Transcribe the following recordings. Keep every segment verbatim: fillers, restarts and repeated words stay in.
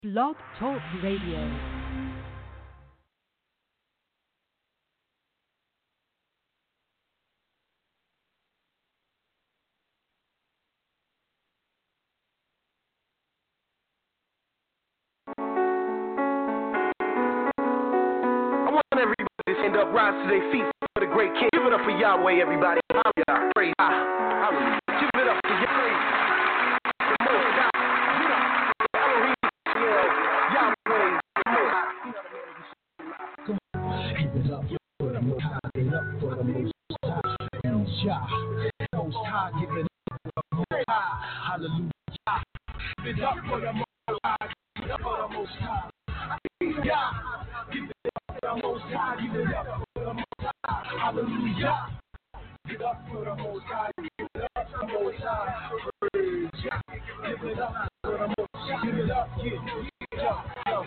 Blog Talk Radio. Stand up, rise to their feet for the great king. Give it up for Yahweh, everybody. Hallelujah. Praise God. Hallelujah. Give it up for Yahweh. The Most High. Elohim. Yahweh. The Most High. Come on. Give it up for the Most High. Give it up for the Most High. Jah. Most High. Give it up for the Most High. Hallelujah. Give it up for the Most High. Give it up for the Most High. Yeah. Give it up for the Most High. Give it up for the Most High. Hallelujah. Give it up for the Most High. Give it up for the Most High. Praise God. Give it up for the Most High. Give it up. Give it up.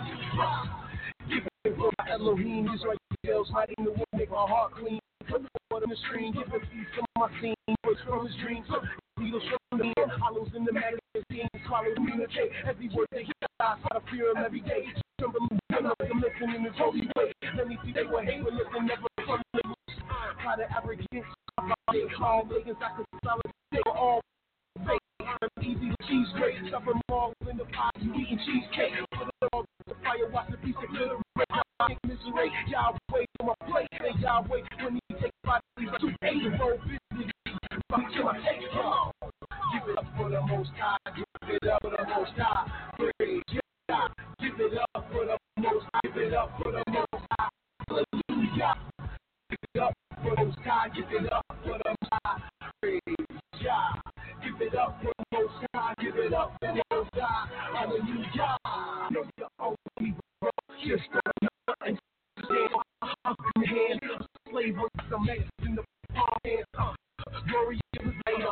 Give it for my Elohim. Just right skills. Hiding the wood. Make my heart clean. Put the water on the screen. Give it peace from my scene. Words from his dreams. Needles from the end. Hollows in the matter. Swallow, communicate. Every word they hear. I try to fear him every day. I'm listening in this holy way. Let me see they were hate, but listen, never from the loose. Try to abrogate, they calm, they can solid. They were all fake. Easy to cheese great. Stuff them all in the pot, you eating cheesecake. Put it all in the fire, watch the piece of glitter. I misery, y'all wait on my plate. They y'all wait when he take five days to eight and roll business. Till I take come on. Give it up for the Most High. Give it up for the Most High. Praise God. Give it up for the Most High. Give it up for the Most High. Hallelujah. Give it up for the Most High. Give it up for the Most High. Praise God. Give it up for the Most High. Give it up for the Most High. Hallelujah. Know the only bro. Just and stand up in the hand. Slave with some legs in the palm hands. Uh, glory is his name.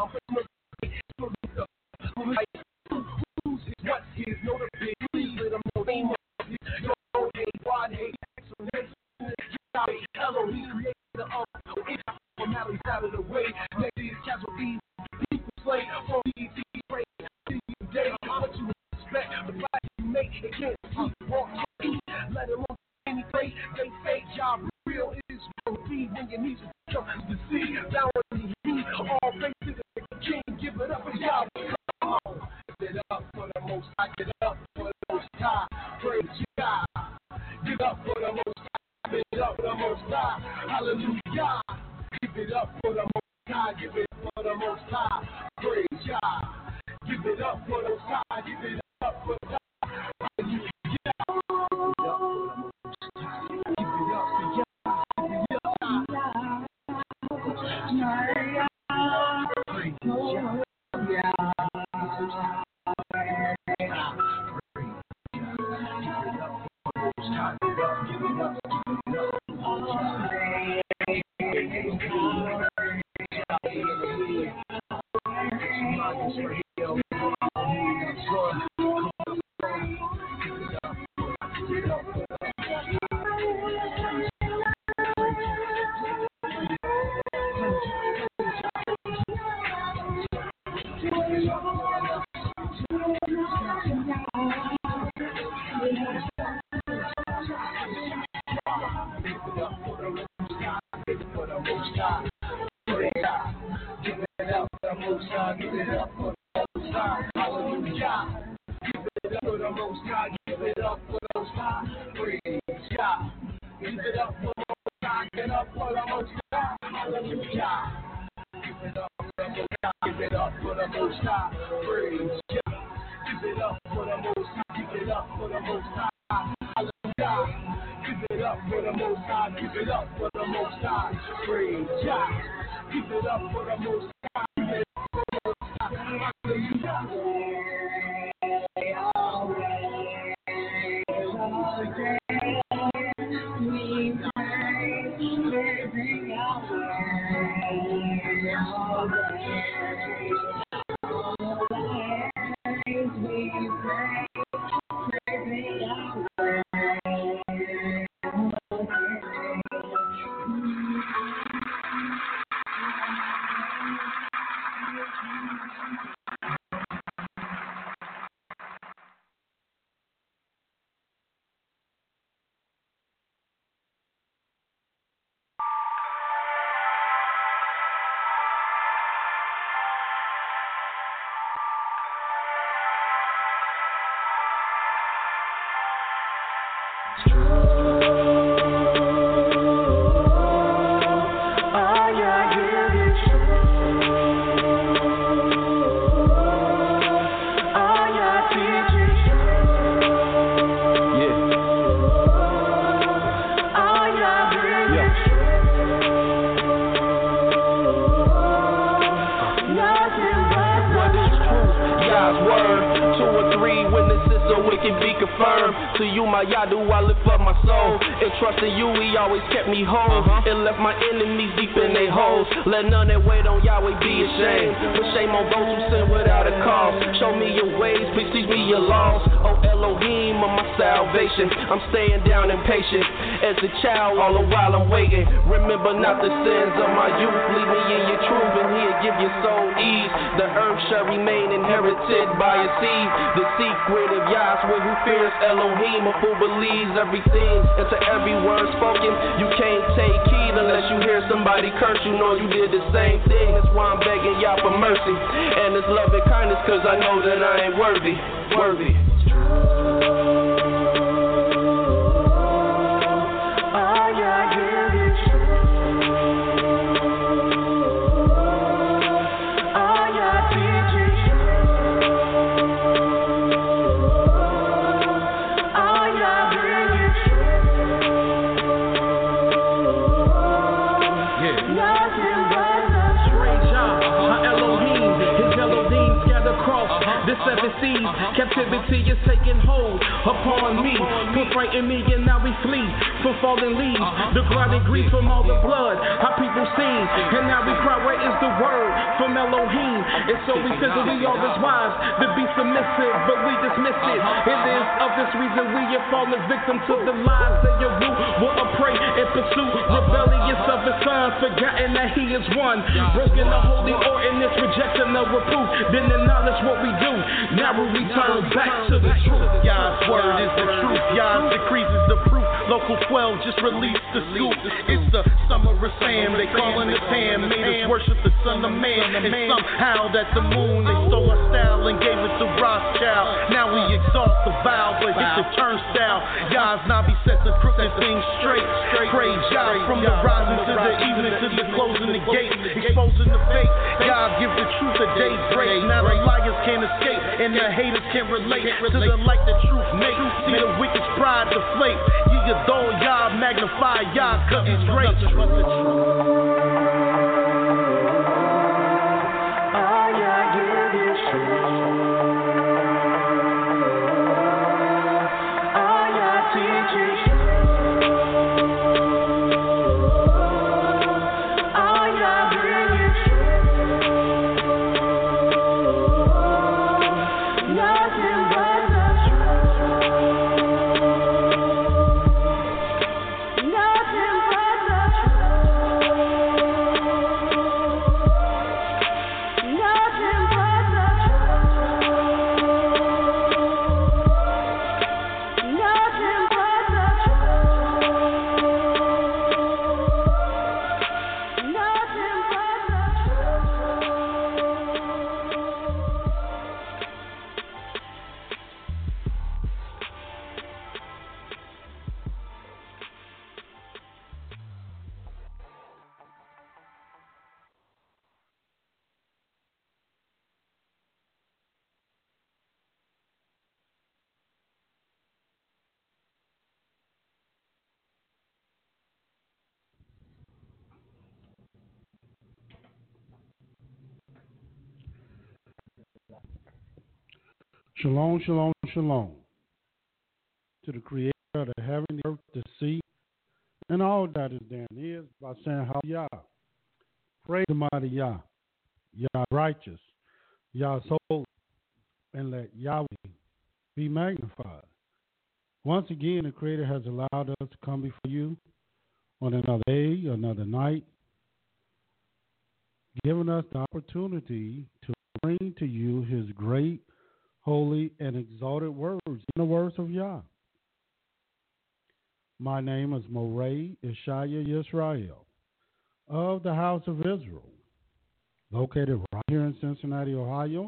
Who's his, what's his, know the big lead. Let them know name of his. Yo, hey, why hate, excellence. Elohim created the earth. It's formalities out of the way. Next is casualties. People slay. For these, these, pray. Day, what you expect. The life you make, it can't sleep, walk, eat. Let it alone anything. They say job real is real. Be when your knees come to see. Down in the heat. All faces of the king. Give it up for y'all. Come on. Give it up for the Most High. Give it up for the Most High. Praise God. Give it up for the Most High. Give it up for the Most High. Hallelujah. Give it up for the Most High. Give it up for the Most High. Praise God. Give it up for the Most High. Give it up for the Most High. Hallelujah. To you, my Yadu, I lift up my soul. And trusting you, he always kept me whole. Uh-huh. And left my enemies deep in their holes. Let none that wait on Yahweh be ashamed. But shame on those who sin without a cause. Show me your ways, please teach me your laws. Oh Elohim of my salvation. I'm staying down and patient. As a child, all the while I'm waiting. Remember not the sins of my youth. Lead me in your truth, and he'll give your soul ease. The earth shall remain inherited by a seed. The secret of Yahweh who fears Elohim, a fool believes everything. And to every word spoken, you can't take heed unless you hear somebody curse. You know you did the same thing. That's why I'm begging Yah for mercy and His love and kindness, cause I know that I ain't worthy. Worthy. Seven seas, uh-huh. Captivity is taking hold upon me. Put frighten me and now we flee from fallen leaves. Uh-huh. The grinding grief from all the blood, how people sing. And now we cry, where is the word from Elohim? And so we feel that we are as wise to be submissive, but we dismiss it. Uh-huh. It is of this reason we have fallen victim to the lies that your root will pray and pursue. Rebellious of his son, forgotten that he is one. Broken the holy ordinance, rejecting the reproof. Then acknowledge what we do. Now we return back to the truth. Yah's word is the truth. Yah's decrees is the proof. Local twelve just released the scoop. It's the summer of Sam. They calling us Ham. Made us worship the Son of Man. And somehow that the moon, they stole our style and gave it to Rothschild. Now we exalt the vow, but hit the turnstile. Yah's Nabi set the crooked things straight. Praise Yah from the rising to the evening to the closing the gate. Exposing the fake. Yah give the truth a daybreak. Now the liars can't escape. And the haters can't relate to the light that truth makes. See the wicked's pride deflate. You adore Yah, magnify Yah, cause it's great. Shalom, shalom, shalom to the creator of the heaven, the earth, the sea, and all that is there is by saying Hallelujah. Praise the mighty Yah. Yah righteous. Yah holy. And let Yahweh be magnified. Once again, the creator has allowed us to come before you on another day, another night, giving us the opportunity to bring to you his great, holy, and exalted words in the words of Yah. My name is Moray Ishaya Yisrael of the House of Israel, located right here in Cincinnati, Ohio,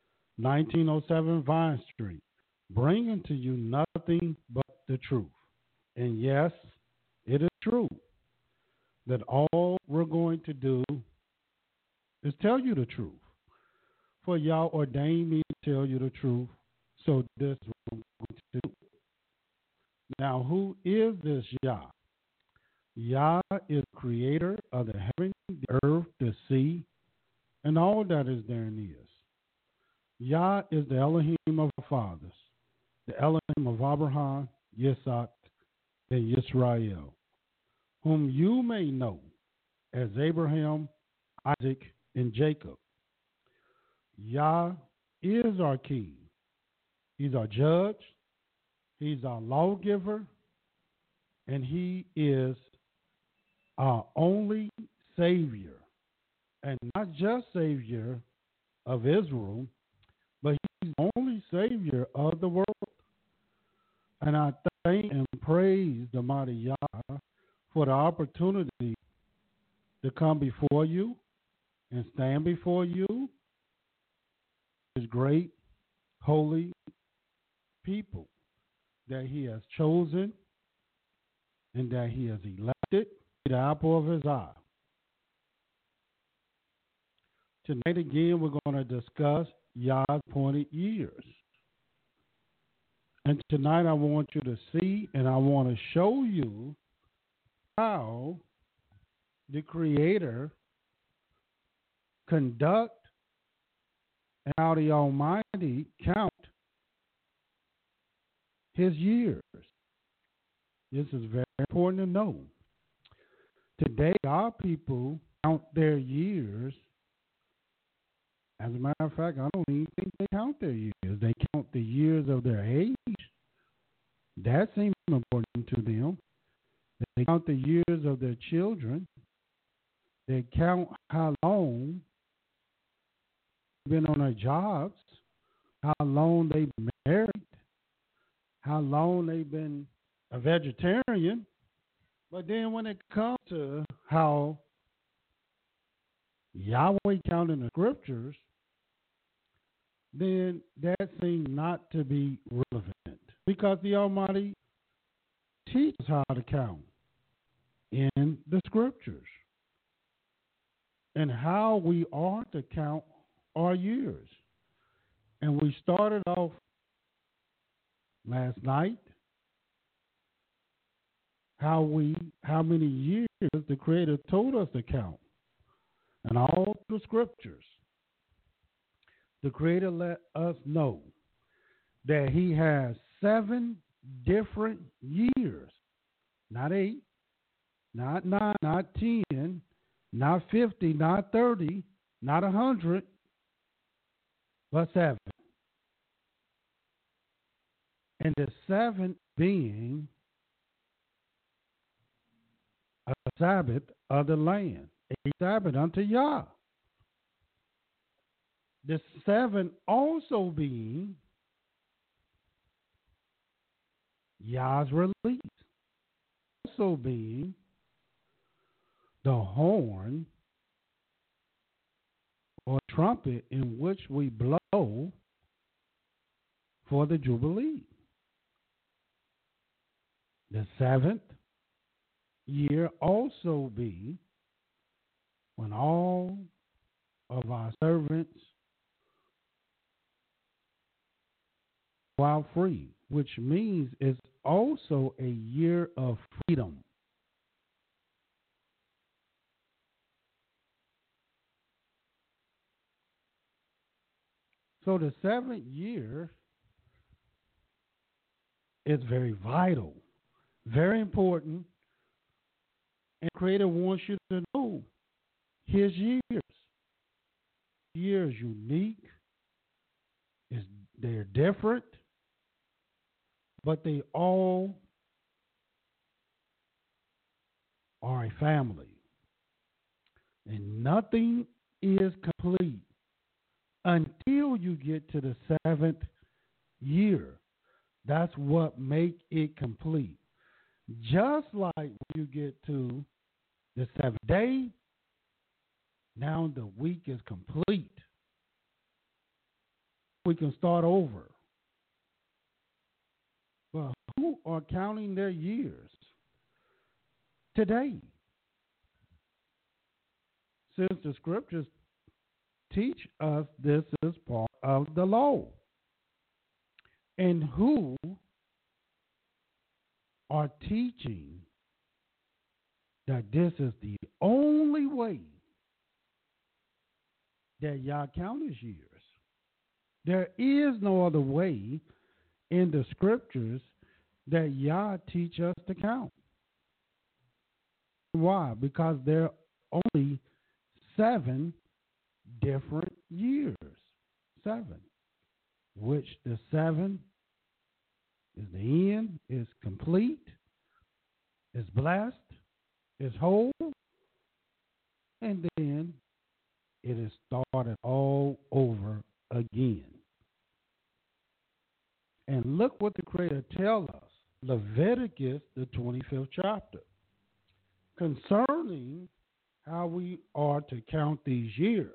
nineteen oh seven Vine Street, bringing to you nothing but the truth. And yes, it is true that all we're going to do is tell you the truth. For Yah ordained me to tell you the truth, so this is what I'm going to do. Now, who is this Yah? Yah is creator of the heaven, the earth, the sea, and all that is therein is. Yah is the Elohim of our fathers, the Elohim of Abraham, Yitzhak, and Yisrael, whom you may know as Abraham, Isaac, and Jacob. Yah is our king. He's our judge. He's our lawgiver. And he is our only Savior. And not just Savior of Israel, but he's the only Savior of the world. And I thank and praise the mighty Yah for the opportunity to come before you and stand before you, his great, holy people that he has chosen and that he has elected, the apple of his eye. Tonight again, we're going to discuss Yah's appointed years. And tonight I want you to see and I want to show you how the Creator conduct and how the Almighty count his years. This is very important to know. Today, our people count their years. As a matter of fact, I don't even think they count their years. They count the years of their age. That seems important to them. They count the years of their children. They count how long they've been on their jobs, how long they've been married, how long they've been a vegetarian. But then when it comes to how Yahweh counted in the scriptures, then that seems not to be relevant because the Almighty teaches how to count in the scriptures and how we are to count our years. And we started off last night how we how many years the Creator told us to count. And all the scriptures, the Creator let us know that he has seven different years, not eight, not nine, not ten, not fifty, not thirty, not a hundred, but seven. And the seventh being a Sabbath of the land, a Sabbath unto Yah. The seven also being Yah's release, also being the horn or trumpet in which we blow for the Jubilee. The seventh year also be when all of our servants go out free, which means it's also a year of freedom. So the seventh year is very vital, very important, and Creator wants you to know his years. Year is unique, is they're different, but they all are a family. And nothing is complete until you get to the seventh year. That's what makes it complete. Just like when you get to the seventh day, now the week is complete. We can start over. But are counting their years today. Since the scriptures teach us this is part of the law. And who are teaching that this is the only way that y'all count as years. There is no other way in the scriptures that Yah teach us to count. Why? Because there are only seven different years. Seven. Which the seven is the end, is complete, is blessed, is whole, and then it is started all over again. And look what the Creator tells us, Leviticus, the twenty-fifth chapter, concerning how we are to count these years.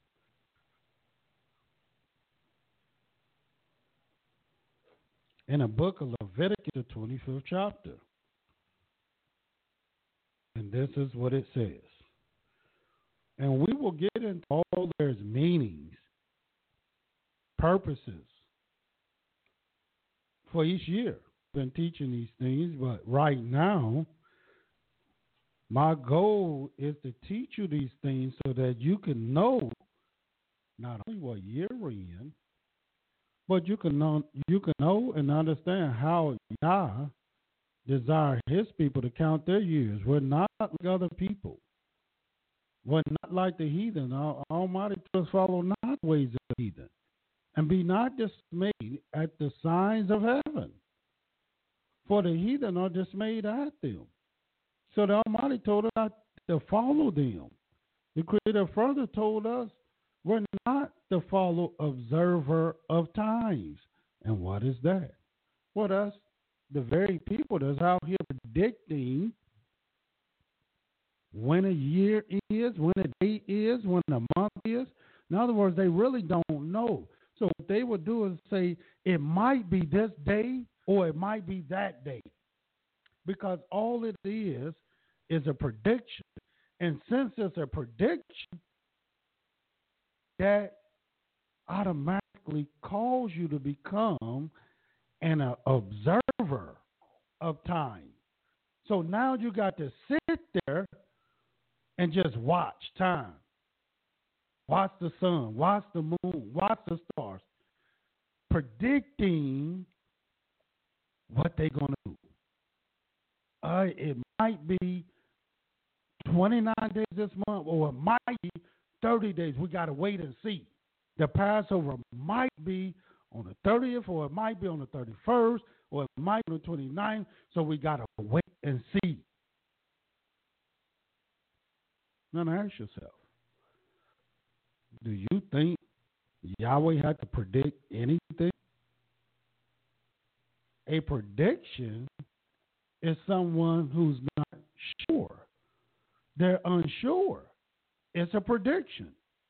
In the book of Leviticus, the twenty-fifth chapter. And this is what it says. And we will get into all their meanings, purposes for each year. I've been teaching these things, but right now, my goal is to teach you these things so that you can know not only what year we're in, but you can know, you can know and understand how Yah desire his people to count their years. We're not like other people. We're not like the heathen. Our Almighty does follow not ways of the heathen. And be not dismayed at the signs of heaven. For the heathen are dismayed at them. So the Almighty told us to follow them. The Creator further told us we're not to follow observer of times. And what is that? Well, that's the very people that's out here predicting when a year is, when a day is, when a month is. In other words, they really don't know. So what they would do is say it might be this day or it might be that day. Because all it is is a prediction. And since it's a prediction, that automatically calls you to become an uh, observer of time. So now you got to sit there and just watch time. Watch the sun, watch the moon, watch the stars, predicting what they're going to do. Uh, it might be twenty-nine days this month, or it might be thirty days. We got to wait and see. The Passover might be on the thirtieth, or it might be on the thirty-first, or it might be on the twenty-ninth, so we got to wait and see. Now ask yourself, do you think Yahweh had to predict anything? A prediction is someone who's not sure. They're unsure. It's a prediction.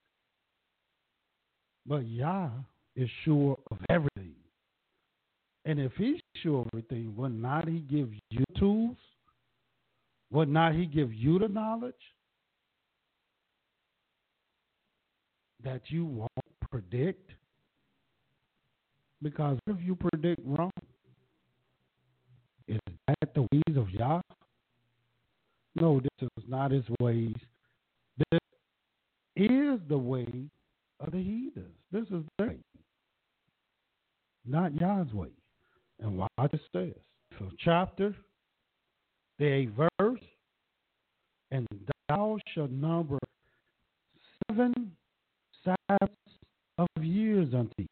But Yah is sure of everything. And if he's sure of everything, would not he give you tools? Would not he give you the knowledge that you won't predict? Because if you predict wrong, is that the ways of Yah? No, this is not his ways. This is the way of the heathens. This is their way, not Yah's way. And watch it says. So chapter, the eighth verse, and thou shalt number seven Sabbaths of years unto thee.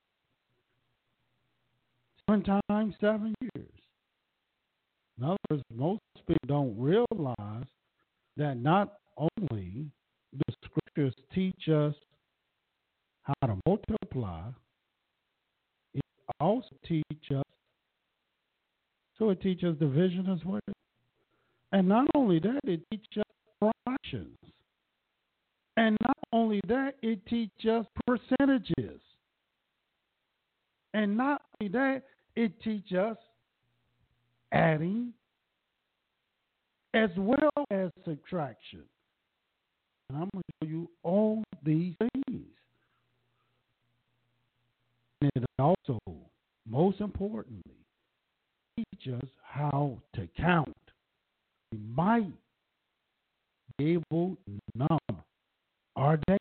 Seven times seven years. In other words, most people don't realize that not only the scriptures teach us how to multiply, it also teaches us, so it teaches division as well. And not only that, it teaches us fractions. And not only that, it teaches us percentages. And not only that, it teaches us adding, as well as subtraction. And I'm going to show you all these things. And it also, most importantly, teach us how to count. We might be able to number our days.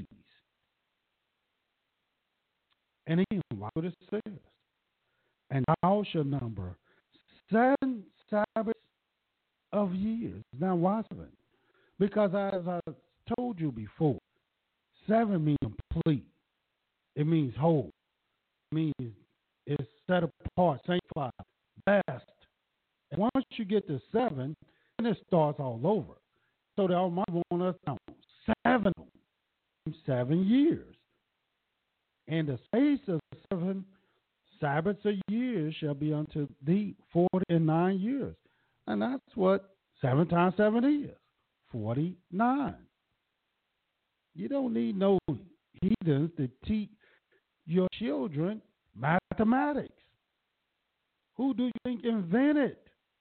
And again, watch what it says. And thou shalt number seven Sabbaths of years. Now, why seven? Because as I told you before, seven means complete. It means whole. It means it's set apart, sanctified, blessed. And once you get to seven, then it starts all over. So the Almighty wants us to count seven, seven years. And the space of seven Sabbaths a year shall be unto thee forty and nine years. And that's what seven times seven is, forty-nine. You don't need no heathens to teach your children mathematics. Who do you think invented,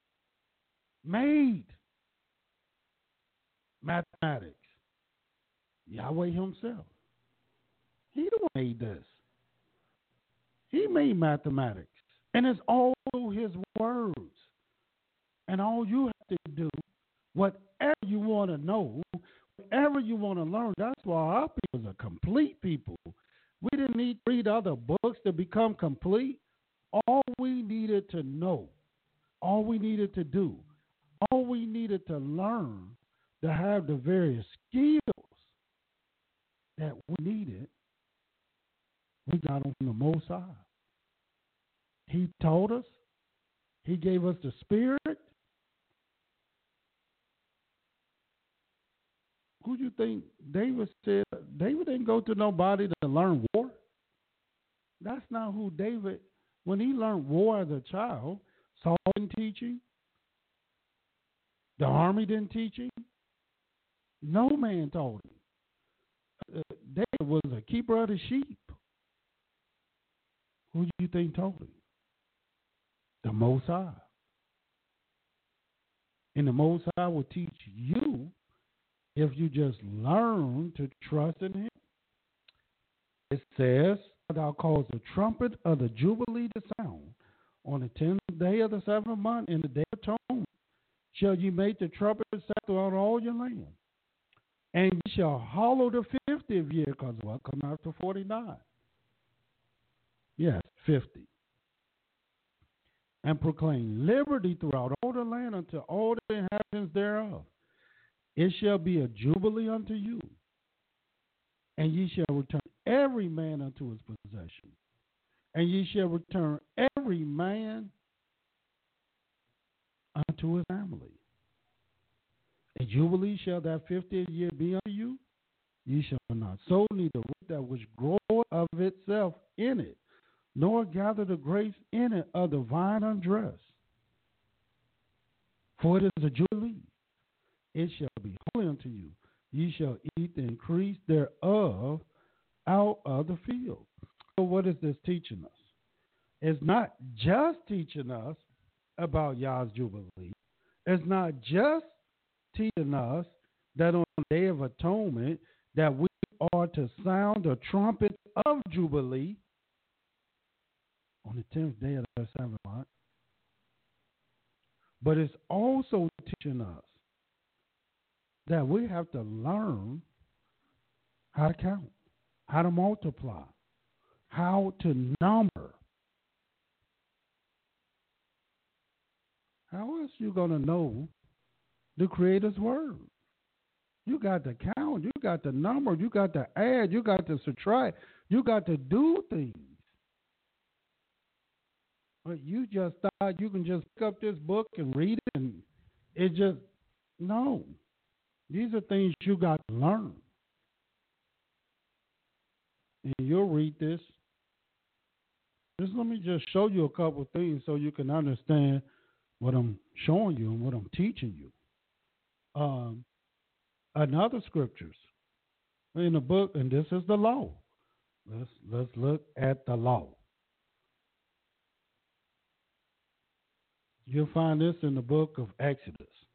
made mathematics? Yahweh himself. He the one made this. He made mathematics. And it's all his words. And all you have to do, whatever you want to know, whatever you want to learn, that's why our people are complete people. We didn't need to read other books to become complete. All we needed to know, all we needed to do, all we needed to learn to have the various skills that we needed, we got them from the Most High. He taught us. He gave us the Spirit. Who do you think David said? David didn't go to nobody to learn war. That's not who David, when he learned war as a child, Saul didn't teach him. The army didn't teach him. No man taught him. Uh, David was a keeper of the sheep. Who do you think taught him? The Most High. And the Most High will teach you if you just learn to trust in him. It says, thou cause the trumpet of the Jubilee to sound on the tenth day of the seventh month in the day of atonement. Shall you make the trumpet sound throughout all your land. And you shall hallow the fiftieth year, because what come after forty-nine? Yes, fifty. And proclaim liberty throughout all the land unto all the inhabitants thereof. It shall be a jubilee unto you, and ye shall return every man unto his possession, and ye shall return every man unto his family. A jubilee shall that fiftieth year be unto you. Ye shall not sow neither root that which groweth of itself in it, nor gather the grapes in it of the vine undressed. For it is a jubilee. It shall be holy unto you. Ye shall eat the increase thereof out of the field. So what is this teaching us? It's not just teaching us about Yah's Jubilee. It's not just teaching us that on the Day of Atonement that we are to sound the trumpet of Jubilee on the tenth day of the seventh month. But it's also teaching us that we have to learn how to count, how to multiply, how to number. How else you going to know the Creator's word? You got to count, you got to number, you got to add, you got to subtract, you got to do things. But you just thought you can just pick up this book and read it and it just, no. These are things you got to learn. And you'll read this. Just let me just show you a couple of things so you can understand what I'm showing you and what I'm teaching you. Um, another scriptures in the book, and this is the law. Let's let's look at the law. You'll find this in the book of Exodus.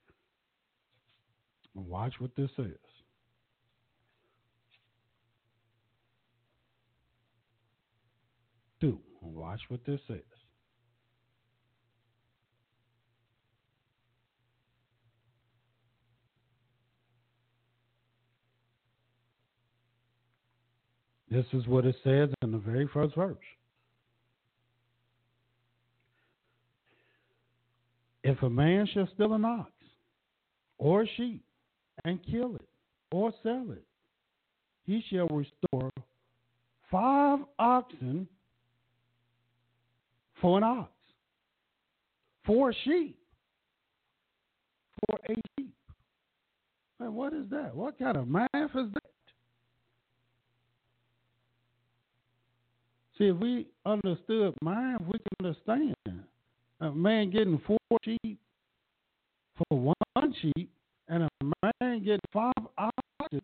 And watch what this says. Two. Watch what this says. This is what it says in the very first verse. If a man shall steal an ox or a sheep and kill it or sell it, he shall restore five oxen for an ox, for a sheep, for a sheep. Man, what is that? What kind of math is that? See, if we understood math, we can understand a man getting four sheep for one sheep and a man getting five oxen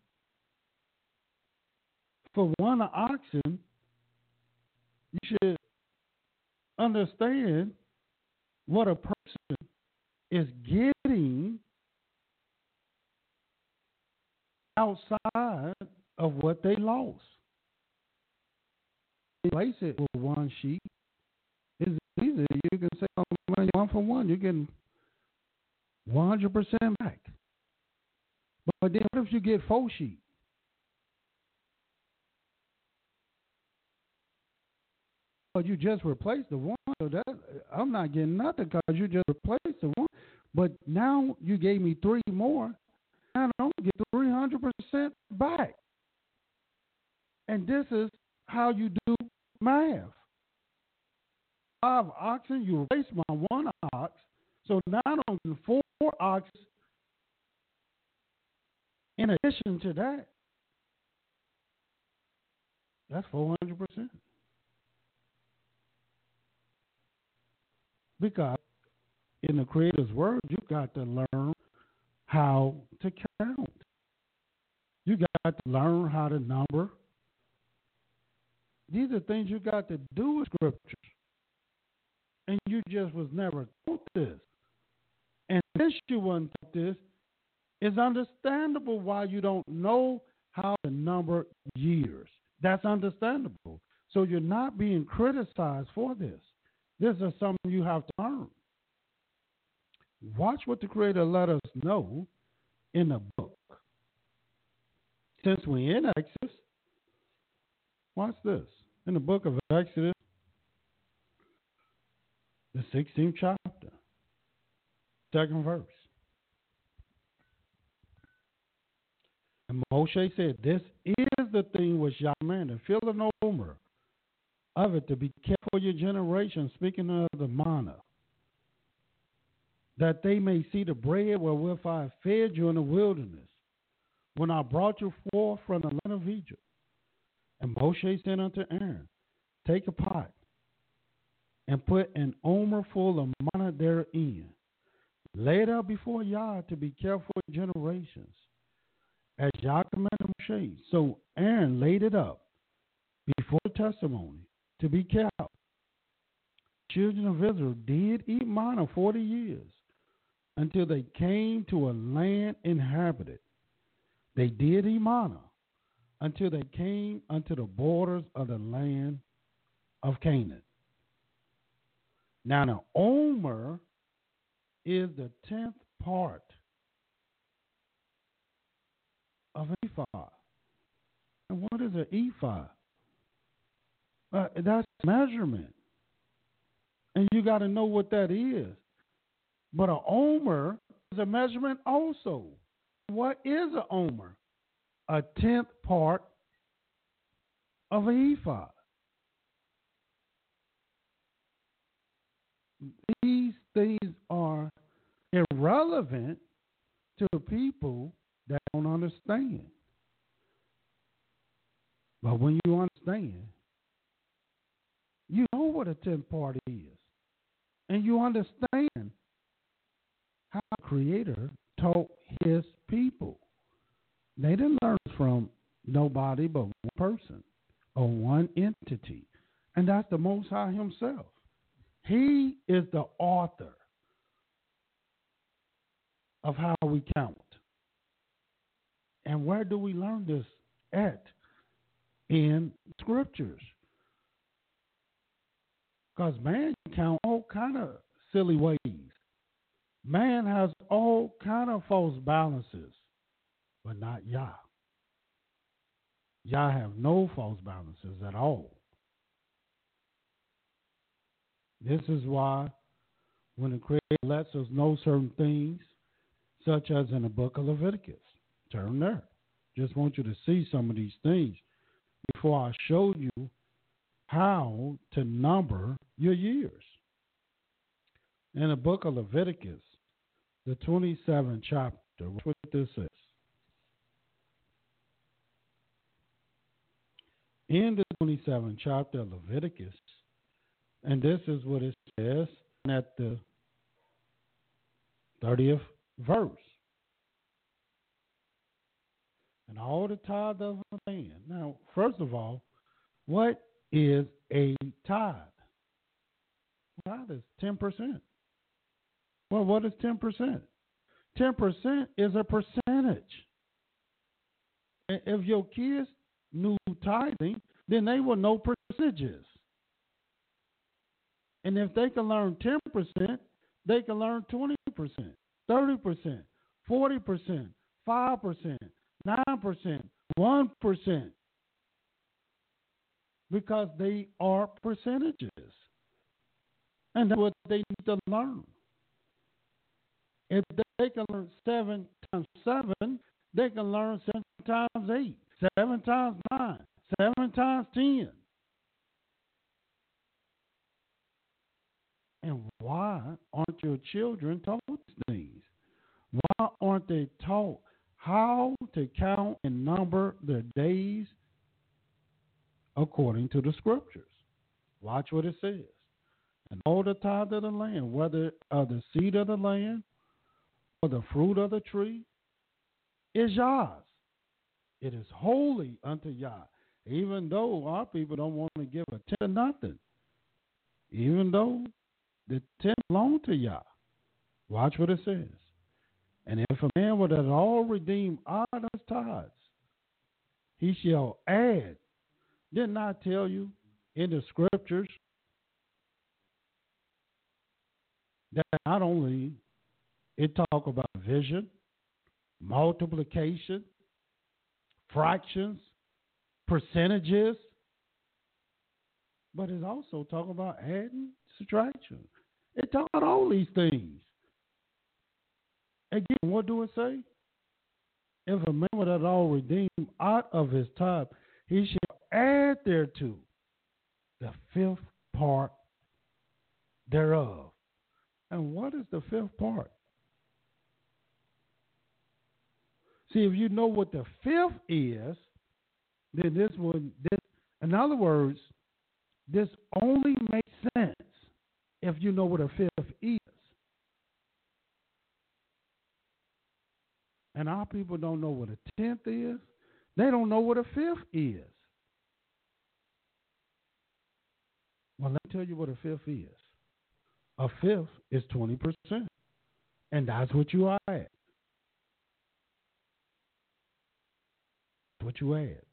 for one oxen. You should understand what a person is getting outside of what they lost. Replace it with one sheep. It's easy. You can say, oh, man, one for one, you're getting one hundred percent back. But then what if you get four sheep? But you just replaced the one. So that, I'm not getting nothing because you just replaced the one. But now you gave me three more, and I'm going to get three hundred percent back. And this is how you do math. Five oxen, you replace my one ox, so now I'm getting four oxen in addition to that. That's four hundred percent. Because in the Creator's word, you got to learn how to count. You got to learn how to number. These are things you got to do with scriptures. And you just was never taught this. And since you weren't taught this, it's understandable why you don't know how to number years. That's understandable. So you're not being criticized for this. This is something you have to learn. Watch what the Creator let us know in the book. Since we're in Exodus, watch this. In the book of Exodus, the sixteenth chapter, second verse. And Moshe said, this is the thing which Yah commanded. Fill an omer of it to be kept for your generation, speaking of the manna, that they may see the bread wherewith I fed you in the wilderness, when I brought you forth from the land of Egypt. And Moshe said unto Aaron, take a pot and put an omer full of manna therein. Lay it out before Yah to be kept for generations, as Yah commanded Moshe. So Aaron laid it up before the testimony to be kept. Children of Israel did eat manna forty years until they came to a land inhabited. They did eat manna until they came unto the borders of the land of Canaan. Now, the omer is the tenth part of an ephah. And what is an ephah? Uh, that's measurement. And you got to know what that is. But an omer is a measurement also. What is an omer? A tenth part of an ephah. These things are irrelevant to people that don't understand. But when you understand, you know what a tenth part is. And you understand how the Creator taught his people. They didn't learn from nobody but one person or one entity. And that's the Most High himself. He is the author of how we count. And where do we learn this at? In scriptures. Because man count all kind of silly ways. Man has all kind of false balances, but not Yah. Yah have no false balances at all. This is why when the Creator lets us know certain things, such as in the book of Leviticus, turn there. Just want you to see some of these things before I show you how to number your years. In the book of Leviticus, the twenty-seventh chapter, what this is. In the twenty-seventh chapter of Leviticus, and this is what it says at the thirtieth verse. And all the tithe of the land. Now, first of all, what is a tithe? Tithe is ten percent. Well, what is ten percent? ten percent is a percentage. If your kids knew tithing, then they would know percentages. And if they can learn ten percent, they can learn twenty percent, thirty percent, forty percent, five percent, nine percent, one percent. Because they are percentages. And that's what they need to learn. If they can learn seven times seven, they can learn seven times eight, seven times nine, seven times ten. And why aren't your children taught these things? Why aren't they taught how to count and number their days according to the scriptures? Watch what it says. And all the tithe of the land, whether of the seed of the land or the fruit of the tree, is Yah's. It is holy unto Yah. Even though our people don't want to give a tenth of nothing. Even though the tenth belong to Yah. Watch what it says. And if a man would at all redeem out of his tithes, he shall add. Didn't I tell you in the scriptures that not only it talk about vision, multiplication, fractions, percentages, but it also talk about adding, subtraction. It talk about all these things. Again, what do it say? If a man would at all redeem out of his tithe, he shall add thereto the fifth part thereof. And what is the fifth part? See, if you know what the fifth is, then this would, this, in other words, this only makes sense if you know what a fifth is. And our people don't know what a tenth is. They don't know what a fifth is. Well, let me tell you what a fifth is. A fifth is twenty percent. And that's what you add. What you add.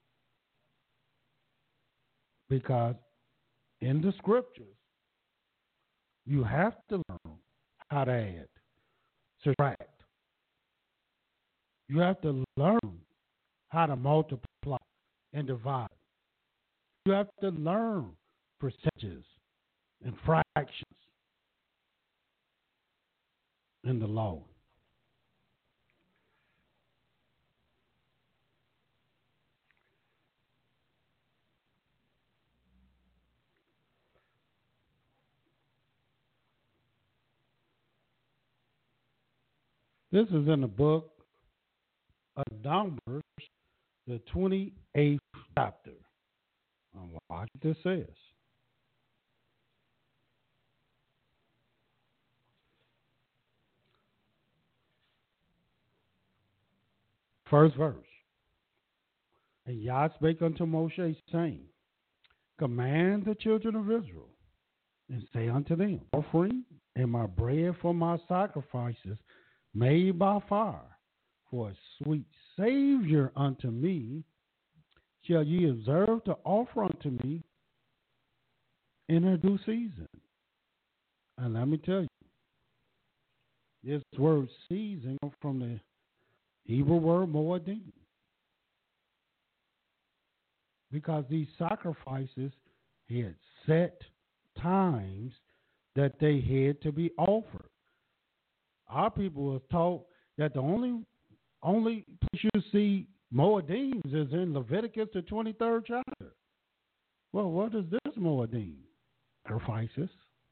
Because in the scriptures, you have to learn how to add, subtract. You have to learn how to multiply and divide. You have to learn percentages and fractions in the law. This is in the book of Numbers, the twenty-eighth chapter. And watch what this says. First verse. And Yah spake unto Moshe, saying, command the children of Israel, and say unto them, offering and my bread for my sacrifices made by fire, for a sweet Savior unto me, shall ye observe to offer unto me in her due season. And let me tell you, this word season comes from the Hebrew word moedim, because these sacrifices had set times that they had to be offered. Our people were taught that the only only place you see moedims is in Leviticus, the twenty-third chapter. Well, what is this moedim? Sacrifices.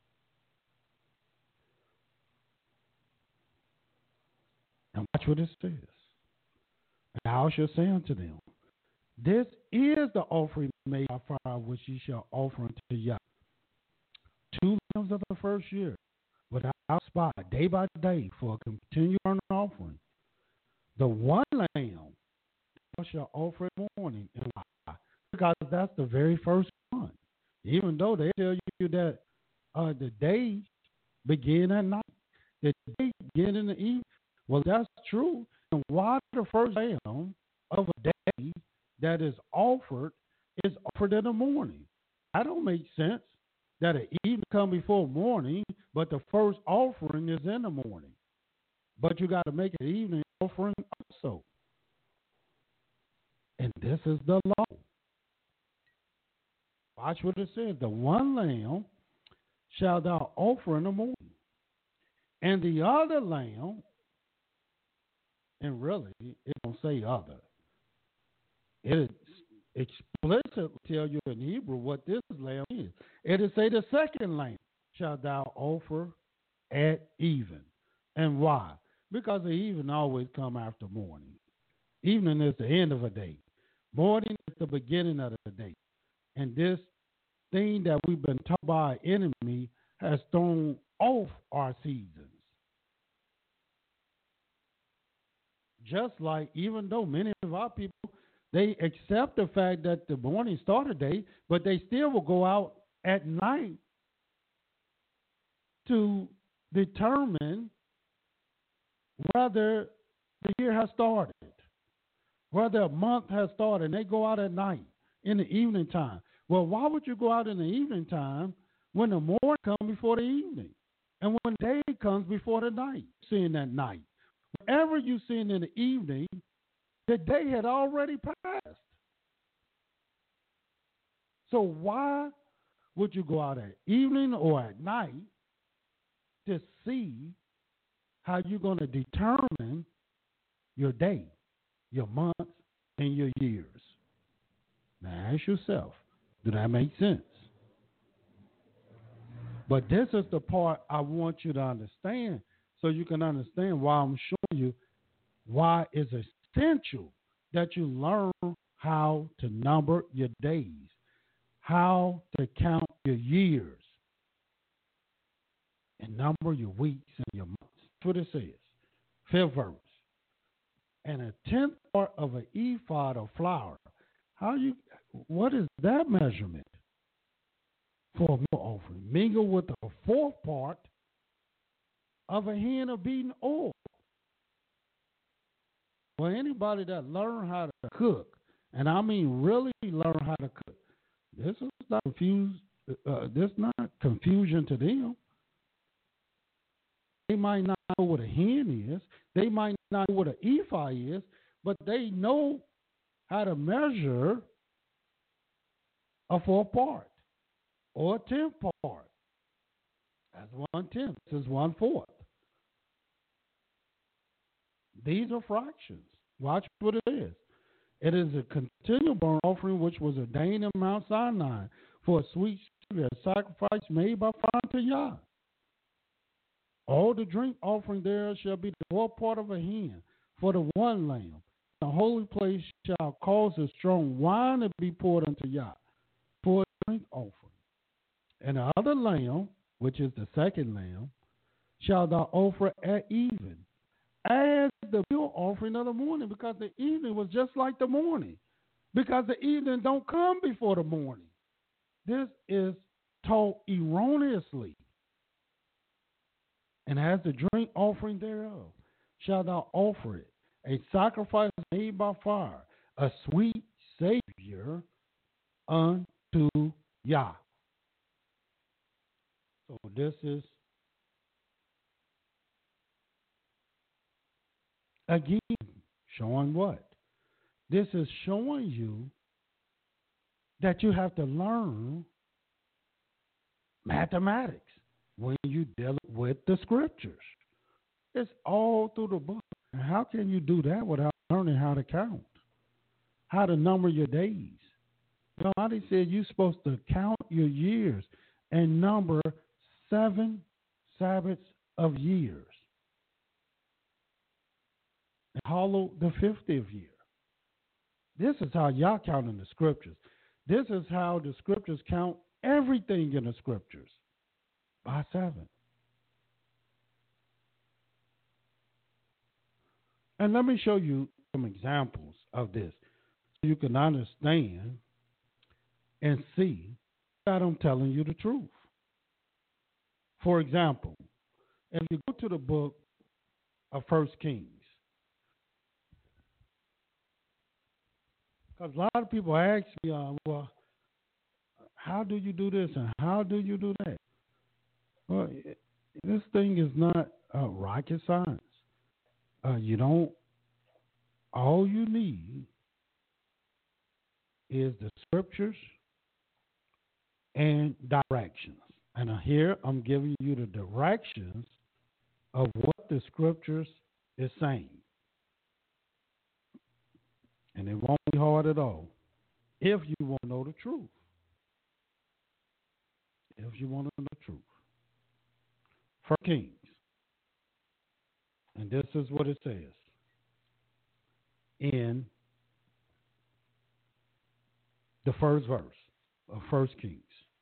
And watch what it says. And thou shalt say unto them, this is the offering made by fire which ye shall offer unto Yah. Two lambs of the first year, without spot, day by day, for a continual burnt offering. The one lamb thou shalt offer in the morning. And why? Because that's the very first one. Even though they tell you that uh, the day begin at night, the day begin in the evening. Well, that's true. And why the first lamb of a day that is offered is offered in the morning? That don't make sense. That an evening come before morning, but the first offering is in the morning. But you got to make an evening offering also. And this is the law. Watch what it says. The one lamb shalt thou offer in the morning, and the other lamb, and really, it don't say other. It explicitly tell you in Hebrew what this lamb is. It is say the second lamb shalt thou offer at even. And why? Because the even always come after morning. Evening is the end of a day. Morning is the beginning of the day. And this thing that we've been taught by our enemy has thrown off our seasons. Just like, even though many of our people, they accept the fact that the morning start a day, but they still will go out at night to determine whether the year has started, whether a month has started, and they go out at night in the evening time. Well, why would you go out in the evening time when the morning comes before the evening, and when the day comes before the night? Seeing that night, whenever you see it in the evening, the day had already passed. So why would you go out at evening or at night to see how you're going to determine your day, your months, and your years? Now ask yourself, do that make sense? But this is the part I want you to understand, so you can understand why I'm showing you why it's essential that you learn how to number your days, how to count your years, and number your weeks and your months. That's what it says. Fifth verse. And a tenth part of an ephod of flour. How you? What is that measurement for a meal offering? Mingle with the fourth part of a hin of beaten oil. Well, anybody that learn how to cook, and I mean really learn how to cook, this is not confused. Uh, this is not confusion to them. They might not know what a hen is. They might not know what an ephah is, but they know how to measure a fourth part or a tenth part. That's one tenth. This is one fourth. These are fractions. Watch what it is. It is a continual burnt offering which was ordained in Mount Sinai for a sweet Savior, a sacrifice made by fire to Yah. All the drink offering there shall be the fourth part of a hin for the one lamb. The holy place shall cause a strong wine to be poured unto Yah for a drink offering. And the other lamb, which is the second lamb, shall thou offer at even, as the meal offering of the morning, because the evening was just like the morning, because the evening don't come before the morning. This is taught erroneously. And as the drink offering thereof shalt thou offer it, a sacrifice made by fire, a sweet Savior unto Yah. So this is, again, showing what? This is showing you that you have to learn mathematics when you deal with the scriptures. It's all through the book. And how can you do that without learning how to count? How to number your days? God said you're supposed to count your years and number seven Sabbaths of years. And hollow the fiftieth year. This is how y'all count in the scriptures. This is how the scriptures count everything in the scriptures. By seven. And let me show you some examples of this so you can understand and see that I'm telling you the truth. For example, if you go to the book of First Kings, because a lot of people ask me, uh, well, how do you do this and how do you do that? Well, it, this thing is not uh, rocket science. Uh, you don't, all you need is the scriptures and directions. And here I'm giving you the directions of what the scriptures is saying. And it won't be hard at all if you want to know the truth. If you want to know the truth. First Kings. And this is what it says in the first verse of First Kings.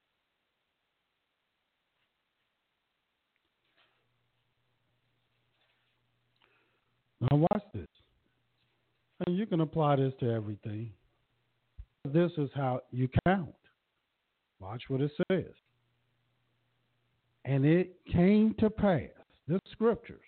Now watch this. And you can apply this to everything. This is how you count. Watch what it says. And it came to pass, the scriptures,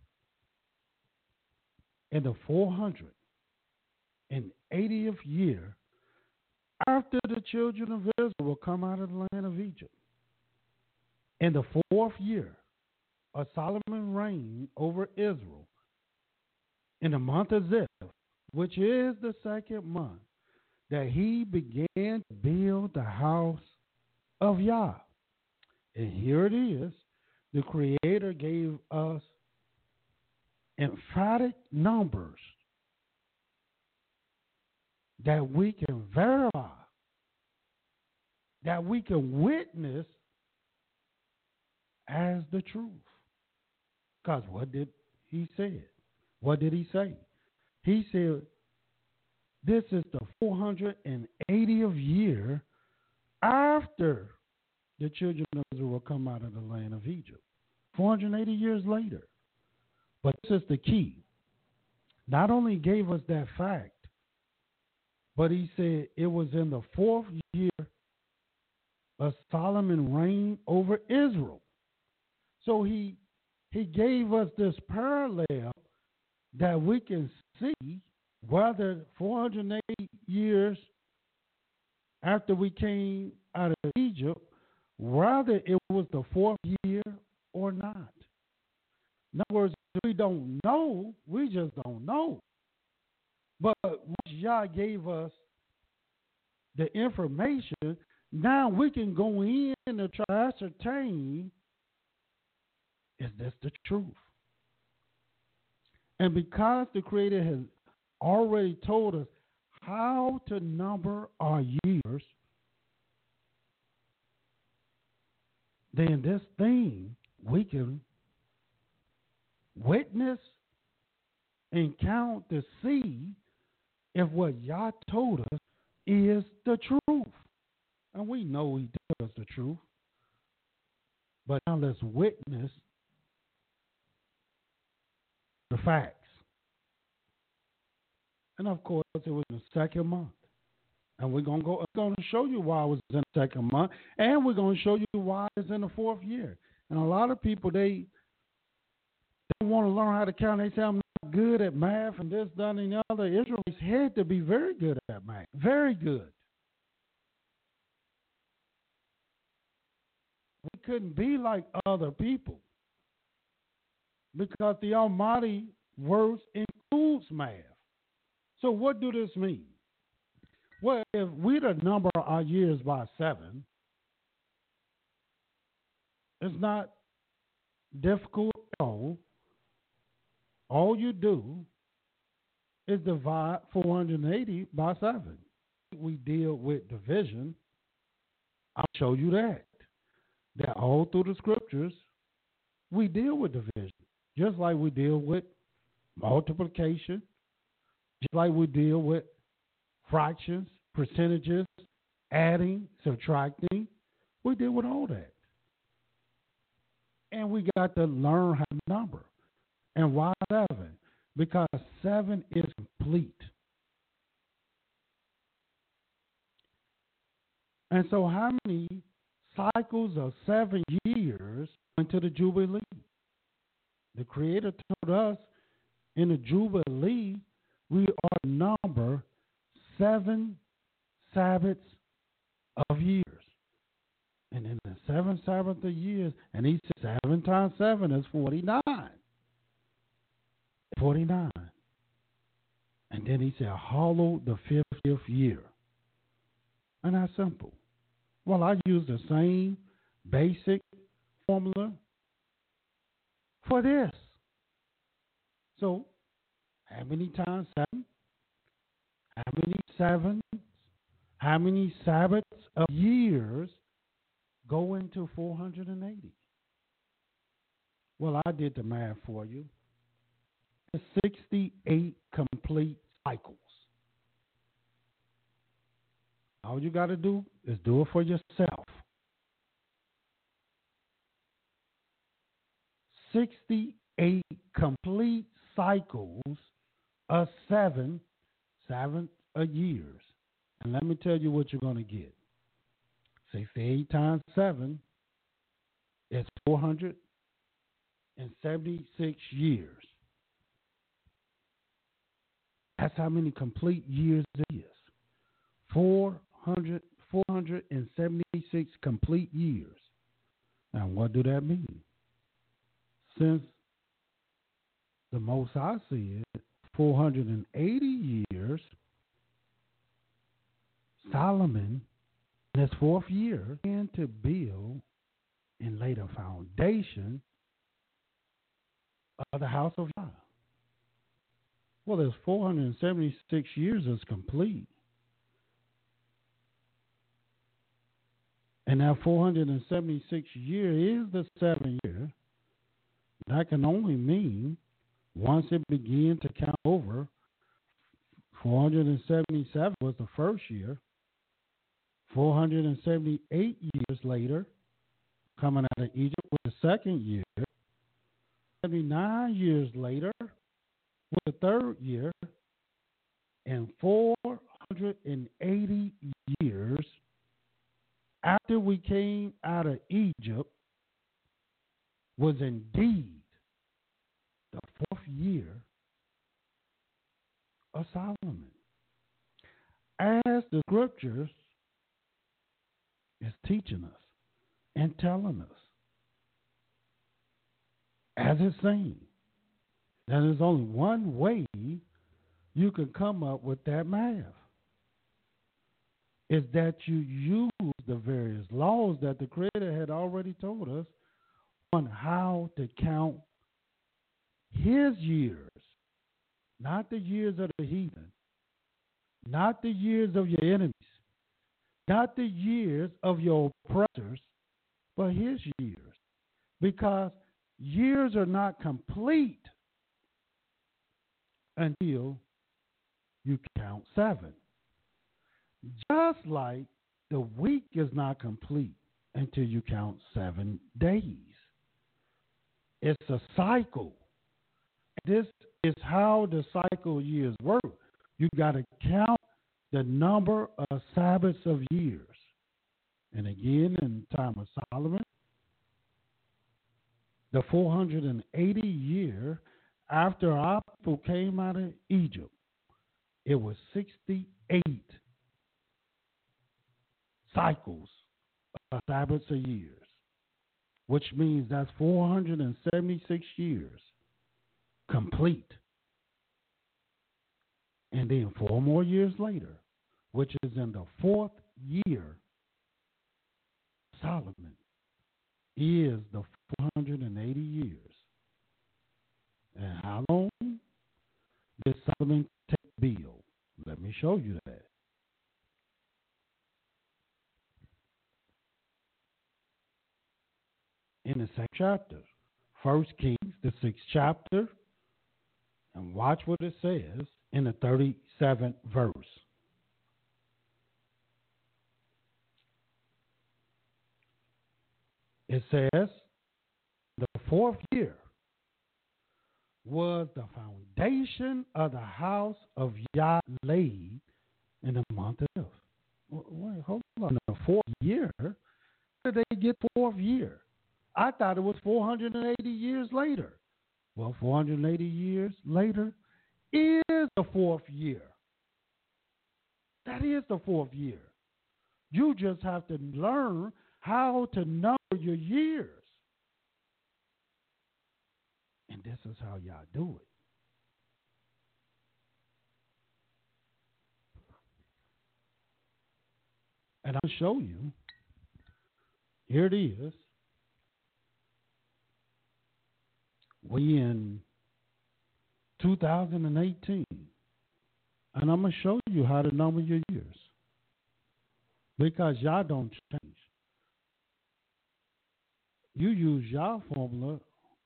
in the four hundred eightieth year after the children of Israel will come out of the land of Egypt. In the fourth year, of Solomon reigned over Israel in the month of Ziph, which is the second month, that he began to build the house of Yah. And here it is. The Creator gave us emphatic numbers that we can verify, that we can witness as the truth. Because what did he say? What did he say? He said, this is the four hundred eightieth year after the children of Israel will come out of the land of Egypt. four hundred eighty years later. But this is the key. Not only gave us that fact, but he said it was in the fourth year of Solomon reign over Israel. So he he gave us this parallel that we can see whether four hundred eighty years after we came out of Egypt, whether it was the fourth year or not. In other words, we don't know, we just don't know. But once Yah gave us the information, now we can go in and try to ascertain, is this the truth? And because the Creator has already told us how to number our years, then this thing we can witness and count to see if what Yah told us is the truth. And we know he told us the truth. But now let's witness the facts. And of course, it was in the second month. And we're going to go, going to show you why it was in the second month. And we're going to show you why it's in the fourth year. And a lot of people, they, they don't want to learn how to count. They say I'm not good at math and this, that, and the other. Israelites had to be very good at math. Very good. We couldn't be like other people because the Almighty words includes math. So what do this mean? Well, if we to number our years by seven, it's not difficult at all. All you do is divide four hundred eighty by seven. We deal with division. I'll show you that. That all through the scriptures, we deal with division. Just like we deal with multiplication, just like we deal with fractions, percentages, adding, subtracting. We deal with all that. And we got to learn how to number. And why seven? Because seven is complete. And so how many cycles of seven years into the Jubilee? The Creator told us in the Jubilee, we are number seven Sabbaths of years. And in the seven Sabbaths of years, and he said seven times seven is forty-nine. forty-nine. And then he said, hollow the fiftieth year. And that's simple. Well, I use the same basic formula for this. So, how many times seven? How many sevens? How many Sabbaths of years go into four hundred eighty? Well, I did the math for you. It's sixty-eight complete cycles. All you got to do is do it for yourself. sixty-eight complete cycles of seven, seven a years. And let me tell you what you're going to get. sixty-eight times seven is four hundred seventy-six years. That's how many complete years it is. four hundred, four hundred seventy-six complete years. Now, what do that mean? Since the Most High said four hundred eighty years, Solomon, in his fourth year, began to build and lay the foundation of the house of God. Well, there's four hundred seventy-six years is complete. And that four hundred seventy-six year is the seventh year. That can only mean once it began to count over, four hundred seventy-seven was the first year. four hundred seventy-eight years later, coming out of Egypt was the second year. seventy-nine years later was the third year. And four hundred eighty years after we came out of Egypt was indeed the fourth year of Solomon. As the scriptures is teaching us and telling us, as it's saying, that there's only one way you can come up with that math. Is that you use the various laws that the Creator had already told us on how to count his years, not the years of the heathen, not the years of your enemies, not the years of your oppressors, but his years. Because years are not complete until you count seven. Just like the week is not complete until you count seven days. It's a cycle. This is how the cycle years work. You got to count the number of Sabbaths of years. And again, in the time of Solomon, the the four hundred eighty year after our people came out of Egypt, it was sixty-eight cycles of Sabbaths of years, which means that's four hundred seventy-six years complete. And then four more years later, which is in the fourth year, Solomon is the four hundred eighty years. And how long did Solomon take build? Let me show you that. In the same chapter, First Kings, the sixth chapter, and watch what it says in the thirty-seventh verse. It says, the fourth year was the foundation of the house of Yah laid in the month of. Wait, hold on. The fourth year? Where did they get fourth year? I thought it was four hundred eighty years later. Well, four hundred eighty years later is the fourth year. That is the fourth year. You just have to learn how to number your years. And this is how y'all do it. And I'll show you. Here it is. We in two thousand eighteen. And I'm going to show you how to number your years. Because y'all don't change. You use y'all formula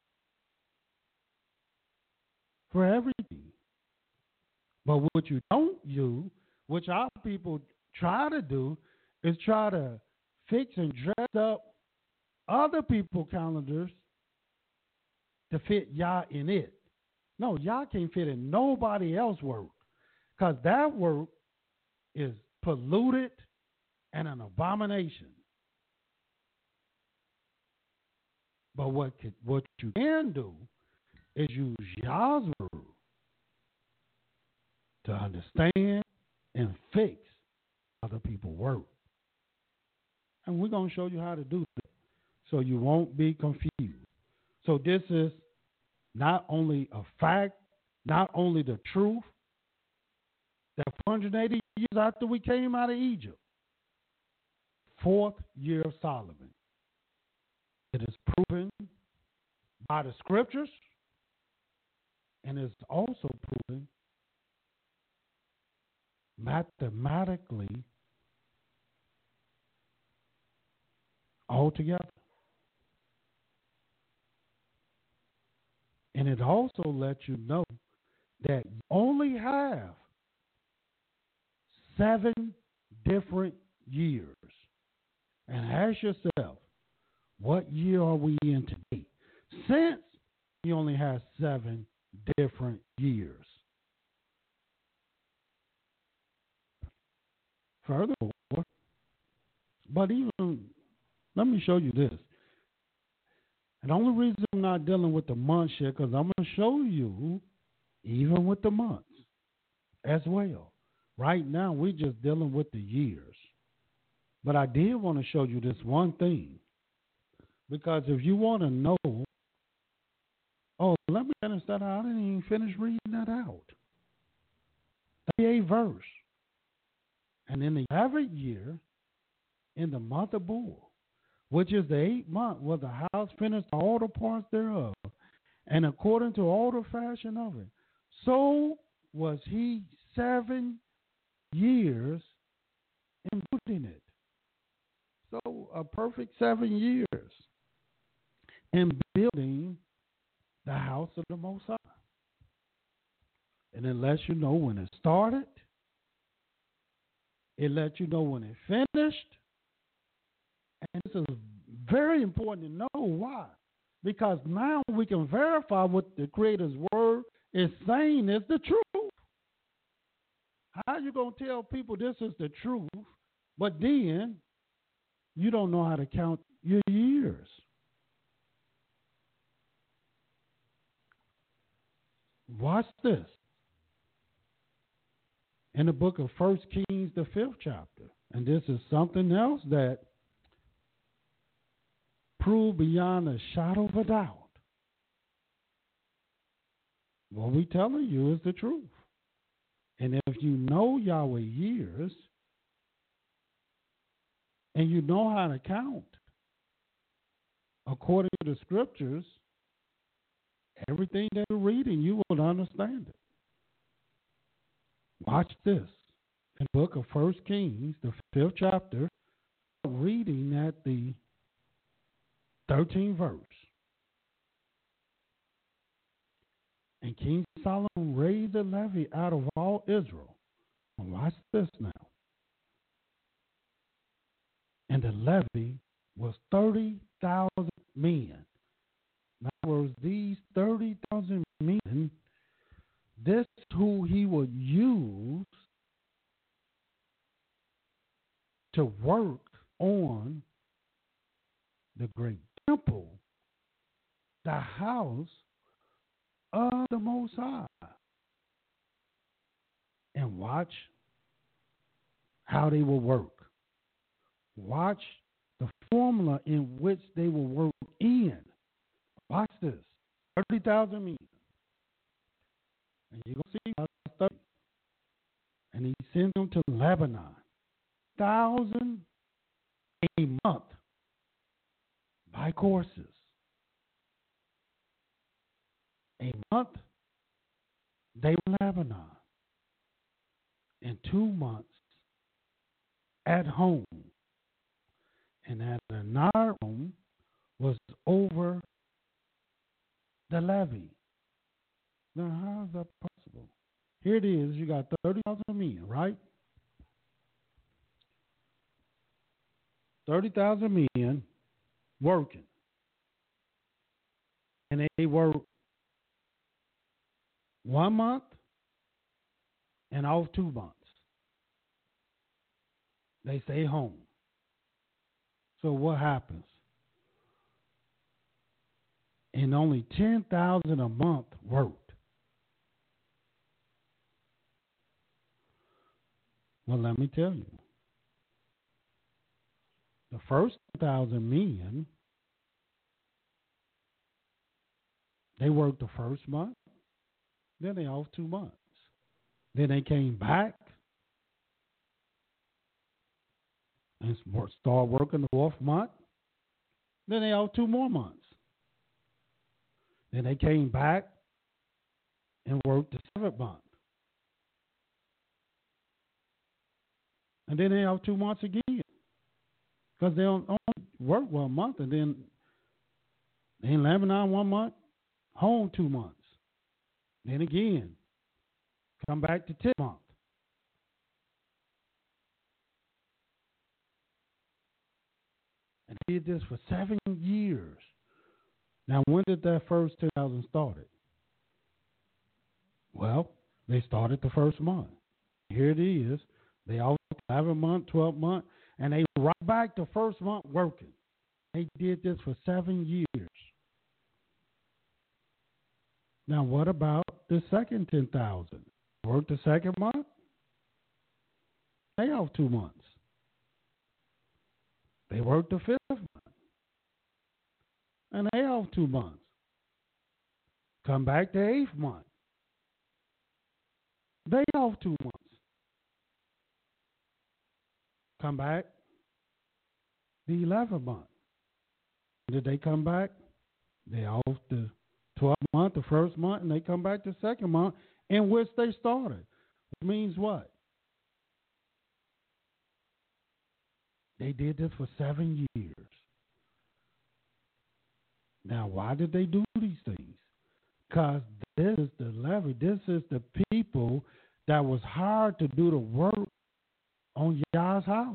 for everything. But what you don't do, which our people try to do, is try to fix and dress up other people's calendars to fit y'all in it. No, y'all can't fit in nobody else's work. Because that work is polluted and an abomination. But what could, what you can do is use y'all's word to understand and fix other people's work. And we're going to show you how to do that so you won't be confused. So this is not only a fact, not only the truth, that four hundred eighty years after we came out of Egypt, fourth year of Solomon. It is proven by the scriptures, and it's also proven mathematically altogether. And it also lets you know that you only have seven different years. And ask yourself, what year are we in today? Since he only has seven different years. Furthermore, but even, let me show you this. And the only reason I'm not dealing with the months yet, because I'm going to show you, even with the months as well. Right now, we're just dealing with the years. But I did want to show you this one thing. Because if you want to know, oh, let me finish that out. I didn't even finish reading that out. thirty-eighth verse. And in the eleventh year, in the month of Bul, which is the eighth month, was the house finished all the parts thereof, and according to all the fashion of it. So was he seven years in building it. So a perfect seven years in building the house of the Most High. And it lets you know when it started. It lets you know when it finished. And this is very important to know why. Because now we can verify what the Creator's word is saying is the truth. How are you going to tell people this is the truth, but then you don't know how to count your years? Watch this. In the book of First Kings, the fifth chapter. And this is something else that proved beyond a shadow of a doubt. What we telling you is the truth. And if you know Yahweh years, and you know how to count according to the scriptures, everything that you're reading, you will understand it. Watch this. In the book of First Kings, the fifth chapter, reading at the thirteenth verse. And King Solomon raised a levy out of all Israel. And watch this now. And the levy was thirty thousand men. In other words, these thirty thousand men, this is who he would use to work on the great temple, the house of the Most High. And watch how they will work. Watch the formula in which they will work in. Watch this. thirty thousand men. And you're going to see about thirty. And he sent them to Lebanon. Thousand a month by courses. A month they were in Lebanon. And two months at home. And at another home was over the levy. Now, how is that possible? Here it is. You got thirty thousand men, right? thirty thousand men working. And they work one month and off two months. They stay home. So what happens? And only ten thousand a month worked. Well, let me tell you. The first thousand men, they worked the first month, then they off two months. Then they came back and start working the fourth month. Then they off two more months. Then they came back and worked the seventh month. And then they off two months again. Because they don't only work one month and then they in Lebanon one month, home two months. Then again, come back to ten months. And they did this for seven years. Now, when did that first ten thousand started? Well, they started the first month. Here it is. They all eleven month, twelve month, and they right back the first month working. They did this for seven years. Now, what about the second ten thousand? Worked the second month? They off two months. They worked the fifth month. And they off two months. Come back the eighth month. They off two months. Come back the eleventh month. Did they come back? They off the twelfth month, the first month, and they come back the second month in which they started. Which means what? They did this for seven years. Now, why did they do these things? Because this is the levy. This is the people that was hired to do the work on Yah's house.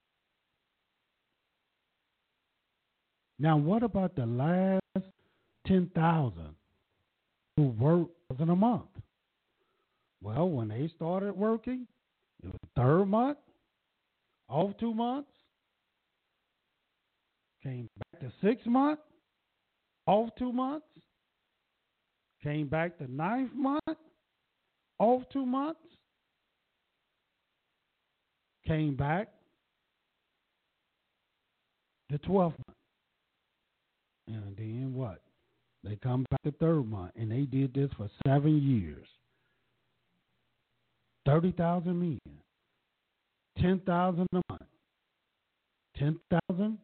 Now, what about the last ten thousand who worked in a month? Well, when they started working, it was the third month, off two months, came back to six months, off two months, Came back the ninth month, off two months. Came back the twelfth month. And then what? They come back the third month, and they did this for seven years. thirty thousand men, ten thousand a month, ten thousand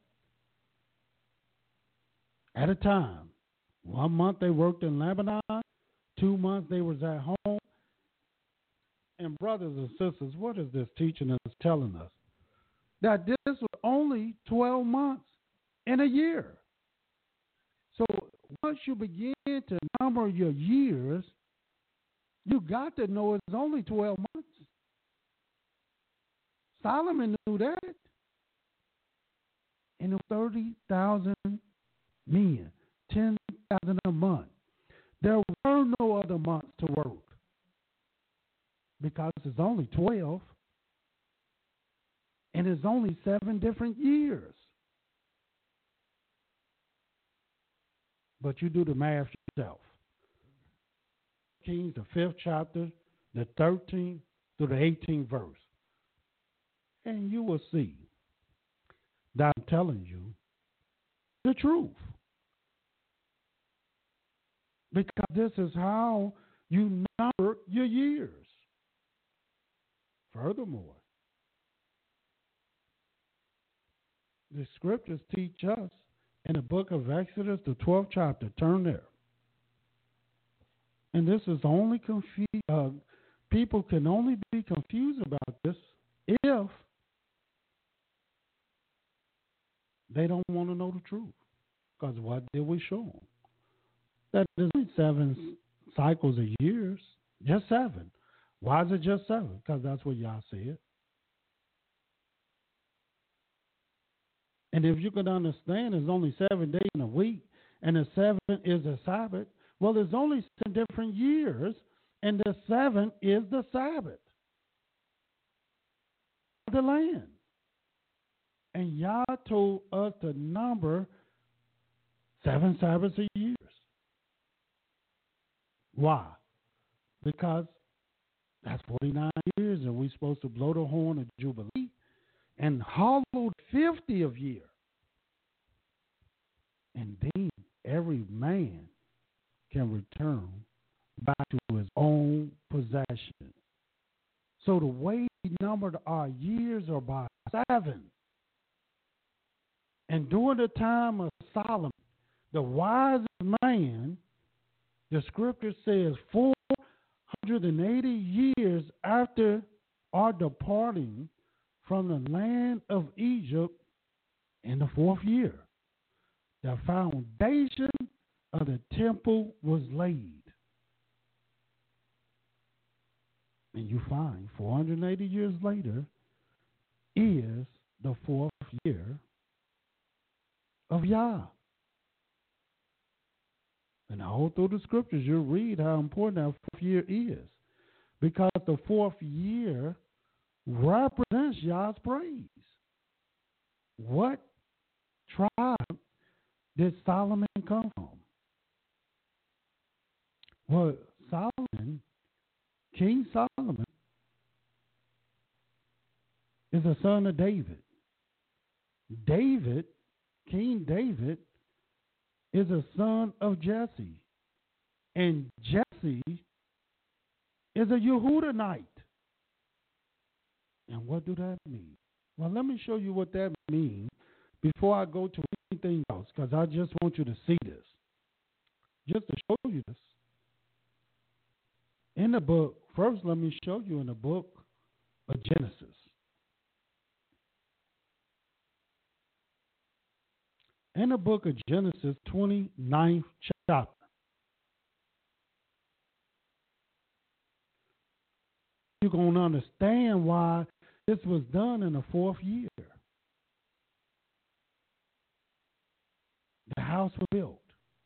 at a time. One month they worked in Lebanon, two months they was at home. And brothers and sisters, what is this teaching us, telling us? That this was only twelve months in a year. So once you begin to number your years, you got to know it's only twelve months. Solomon knew that. And thirty thousand men, ten thousand a month. There were no other months to work because it's only twelve. And it's only seven different years. But you do the math yourself. Kings, the fifth chapter, the thirteenth to the eighteenth verse. And you will see that I'm telling you the truth. Because this is how you number your years. Furthermore, the scriptures teach us in the book of Exodus, the twelfth chapter. Turn there. And this is only confused. Uh, people can only be confused about this if they don't want to know the truth. Because what did we show them? That there's only seven cycles of years. Just seven. Why is it just seven? Because that's what y'all said. And if you could understand, there's only seven days in a week, and the seven is a Sabbath. Well, there's only seven different years, and the seven is the Sabbath of the land. And Yah told us to number seven Sabbaths a year. Why? Because that's forty-nine years, and we're supposed to blow the horn of Jubilee and hollow the fiftieth year. And then every man can return back to his own possession. So the way we numbered our years are by seven. And during the time of Solomon, the wisest man, the scripture says four hundred eighty years after our departing from the land of Egypt in the fourth year, the foundation of the temple was laid. And you find four hundred eighty years later is the fourth year of Yah. And all through the scriptures, you'll read how important that fourth year is. Because the fourth year represents Yah's praise. What tribe did Solomon come from? Well, Solomon, King Solomon, is a son of David. David, King David, is a son of Jesse. And Jesse is a Yehudahite. And what do that mean? Well, let me show you what that means before I go to anything else, because I just want you to see this. Just to show you this. In the book, first let me show you in the book of Genesis. In the book of Genesis, twenty-ninth chapter. You're going to understand why this was done in the fourth year. The house was built.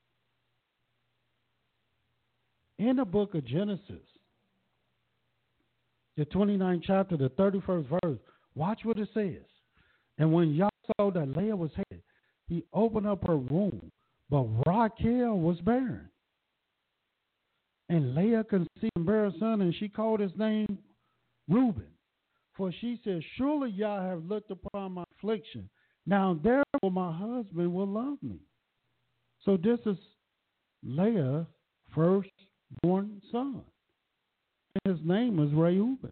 In the book of Genesis, the twenty-ninth chapter, the thirty-first verse, watch what it says. And when Yah saw that Leah was headed, he opened up her womb, but Rachel was barren. And Leah conceived and bare a son, and she called his name Reuben. For she said, surely Yah have looked upon my affliction. Now therefore my husband will love me. So this is Leah's firstborn son. And his name was Reuben.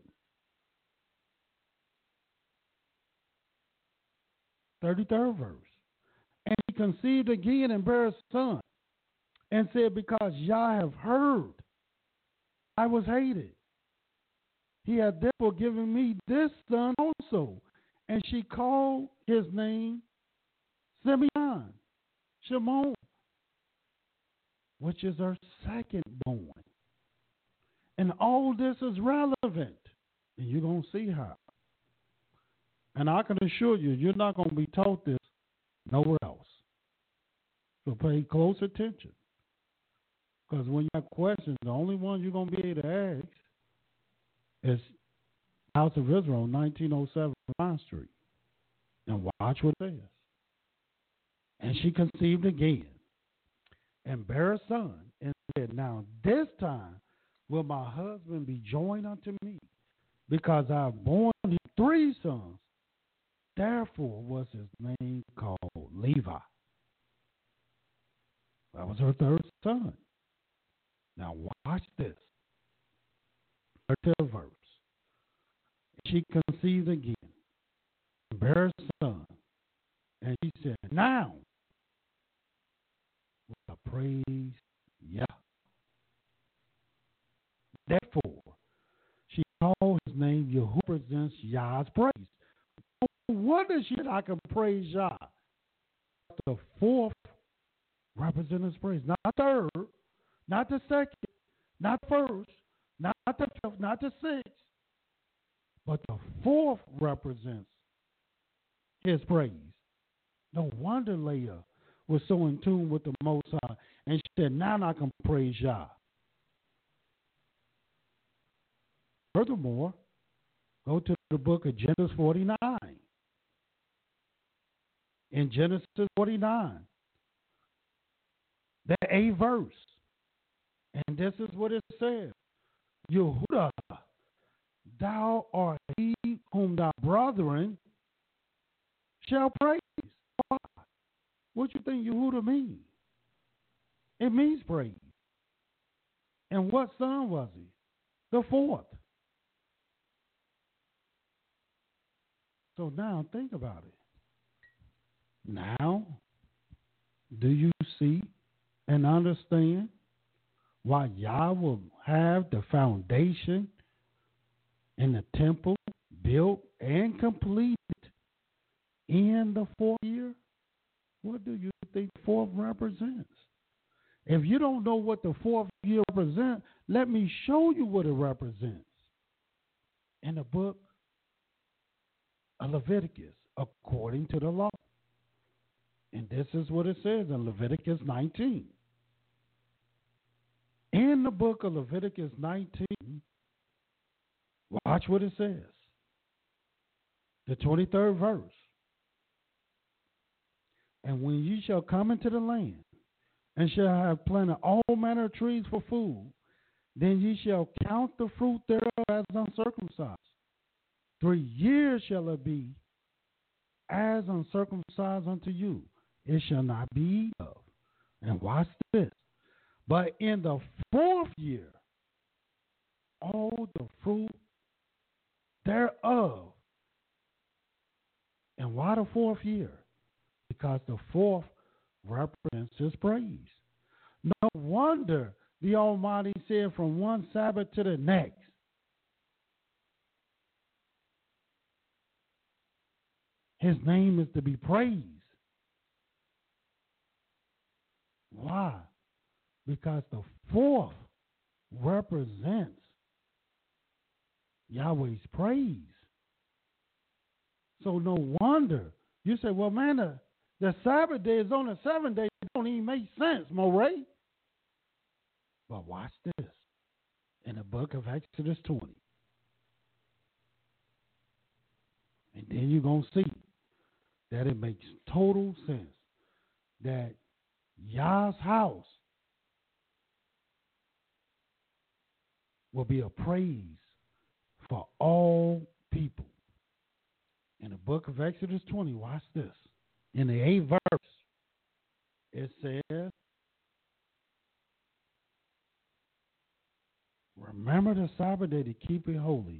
thirty-third verse. And he conceived again and bare a son, and said, because Yah have heard, I was hated. He had therefore given me this son also. And she called his name Simeon, Shimon, which is her second born. And all this is relevant. And you're going to see how. And I can assure you, you're not going to be taught this nowhere else. So pay close attention. Because when you have questions, the only one you're going to be able to ask is House of Israel, nineteen oh seven Vine Street. And watch what it says. And she conceived again and bare a son, and said, now this time will my husband be joined unto me, because I have borne thee three sons. Therefore was his name called Levi. That was her third son. Now watch this. thirtieth verse. She conceived again, and bare a son, and she said, now will I praise Yah. Therefore, she called his name Yehu, represents Yah's praise. What is she that I can praise Yah? The fourth represents his praise, not the third, not the second, not the first, not the fifth, not the sixth, but the fourth represents his praise. No wonder Leah was so in tune with the Most High, and she said, now I can praise Yah. Furthermore, go to the book of Genesis forty-nine. In Genesis forty-nine, the eighth verse, and this is what it says: Yehudah, thou art he whom thy brethren shall praise. Why? What you think Yehudah means? It means praise. And what son was he? The fourth. So now think about it. Now, do you see and understand why Yah will have the foundation in the temple built and completed in the fourth year? What do you think the fourth represents? If you don't know what the fourth year represents, let me show you what it represents. In the book of Leviticus, according to the law. And this is what it says in Leviticus nineteen. In the book of Leviticus nineteen, watch what it says. The twenty-third verse. And when ye shall come into the land, and shall have planted all manner of trees for food, then ye shall count the fruit thereof as uncircumcised. Three years shall it be as uncircumcised unto you. It shall not be eaten of. And watch this. But in the fourth year, all the fruit thereof. And why the fourth year? Because the fourth represents his praise. No wonder the Almighty said from one Sabbath to the next, his name is to be praised. Why? Because the fourth represents Yahweh's praise. So no wonder. You say, well, man, the, the Sabbath day is on the seventh day. It don't even make sense, Moray. But watch this. In the book of Exodus twenty. And then you're going to see that it makes total sense that Yah's house will be a praise for all people. In the book of Exodus twenty, watch this. In the eighth verse, it says, remember the Sabbath day to keep it holy.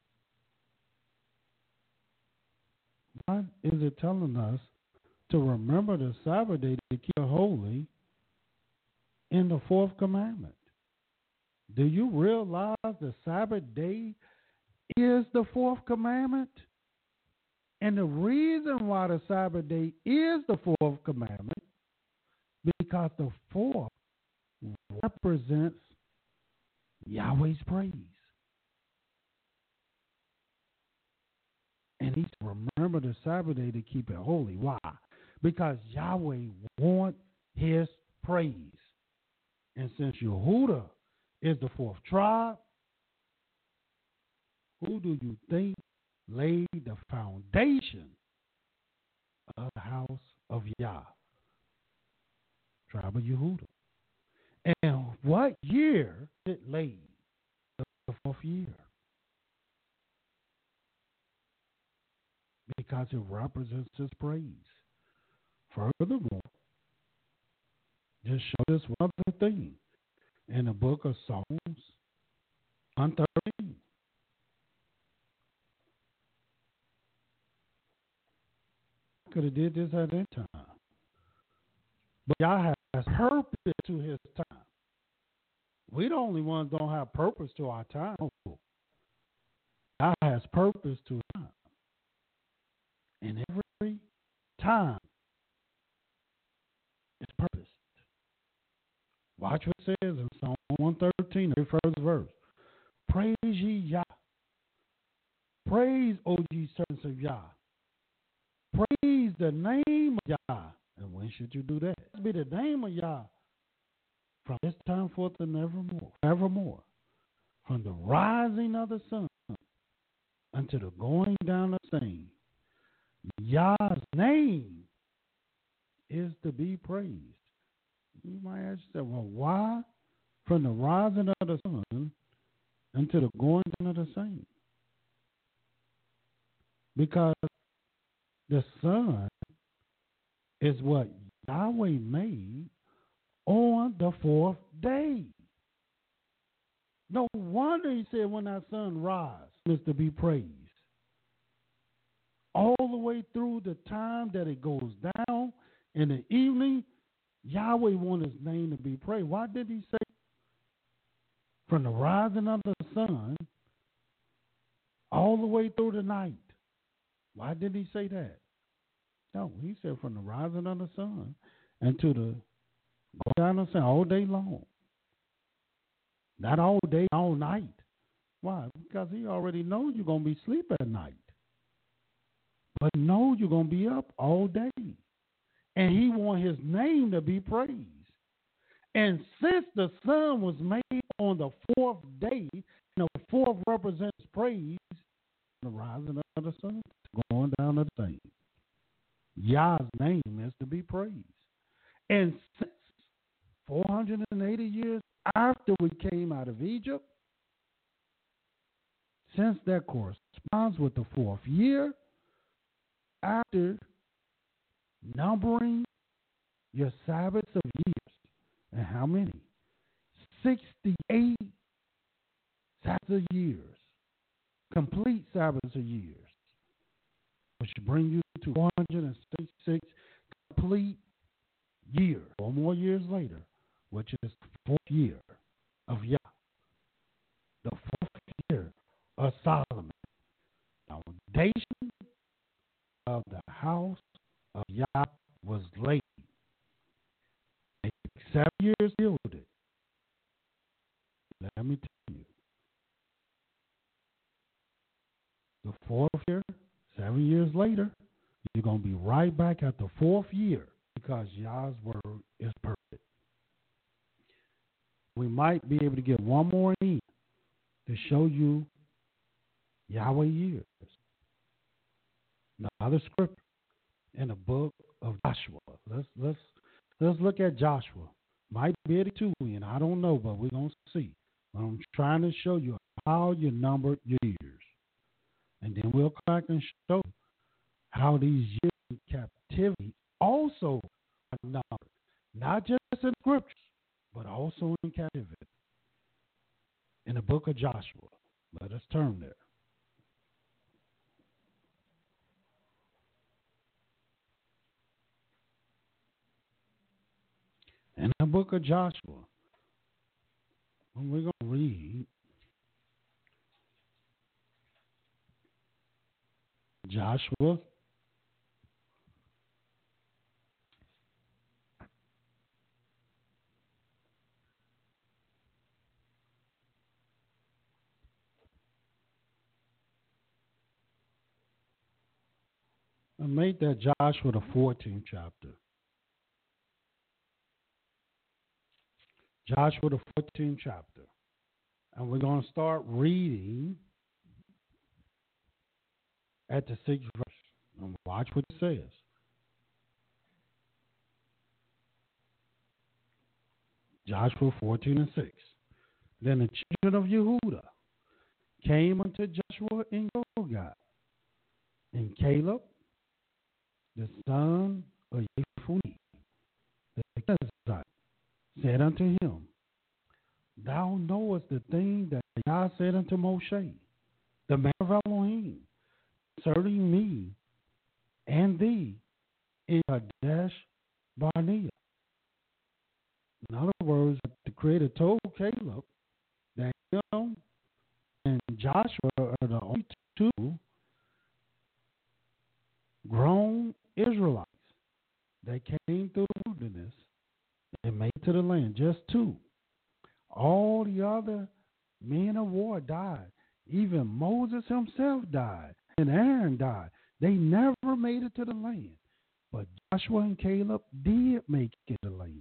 What is it telling us to remember the Sabbath day to keep it holy in the fourth commandment? Do you realize the Sabbath day is the fourth commandment? And the reason why the Sabbath day is the fourth commandment, because the fourth represents Yahweh's praise. And he's to remember the Sabbath day to keep it holy. Why? Because Yahweh wants his praise. And since Yehuda is the fourth tribe, who do you think laid the foundation of the house of Yah? Tribe of Yehuda. And what year it laid? The fourth year. Because it represents his praise. Furthermore, just show this one other thing. In the book of Psalms, one thirteen. Could have did this at any time. But Yah has purpose to his time. We the only ones don't have purpose to our time. Yah has purpose to his time. And every time is purposed. Watch what it says in Psalm one thirteen, the first verse. Praise ye Yah. Praise, O ye servants of Yah. Praise the name of Yah. And when should you do that? It be the name of Yah from this time forth and evermore. Evermore. From the rising of the sun until the going down of the same. Yah's name is to be praised. You might ask yourself, well, why from the rising of the sun until the going down of the same? Because the sun is what Yahweh made on the fourth day. No wonder he said when that sun rises, is to be praised. All the way through the time that it goes down in the evening, Yahweh wants his name to be praised. Why did he say from the rising of the sun all the way through the night? Why did he say that? No, he said from the rising of the sun and to the going down of the sun all day long. Not all day, all night. Why? Because he already knows you're going to be asleep at night. But no, you're going to be up all day. And he wants his name to be praised. And since the sun was made on the fourth day, and the fourth represents praise, the rising of the sun, going down of the same. Yah's name is to be praised. And since four hundred eighty years after we came out of Egypt, since that corresponds with the fourth year, after numbering your Sabbaths of years, and how many? sixty-eight Sabbaths of years, complete Sabbaths of years, which bring you to four hundred sixty-six complete years, four more years later, which is the fourth year of Yah, the fourth year of Solomon. Foundation of the house of Yah was laid. It took seven years to build it. Let me tell you. The fourth year, seven years later, you're going to be right back at the fourth year because Yah's word is perfect. We might be able to get one more in to show you Yahweh years. Another scripture in the book of Joshua. Let's let's let's look at Joshua. Might be eighty-two, and I don't know, but we're gonna see. I'm trying to show you how you numbered your years. And then we'll come back and show how these years in captivity also are numbered. Not just in scriptures, but also in captivity. In the book of Joshua. Let us turn there. In the book of Joshua, we're going to read Joshua and make that Joshua the fourteenth chapter. Joshua the fourteenth chapter. And we're going to start reading at the sixth verse. And watch what it says. Joshua fourteen and six. Then the children of Yehudah came unto Joshua in Gilgal, and Caleb, the son of Yephuneh, the Kenizzite, said unto him, Thou knowest the thing that Yah said unto Moshe, the man of Elohim, concerning me and thee in Kadesh Barnea. In other words, the Creator told Caleb that him and Joshua are the only two grown Israelites that came through the wilderness and made it to the land. Just two. All the other men of war died. Even Moses himself died. And Aaron died. They never made it to the land. But Joshua and Caleb did make it to the land.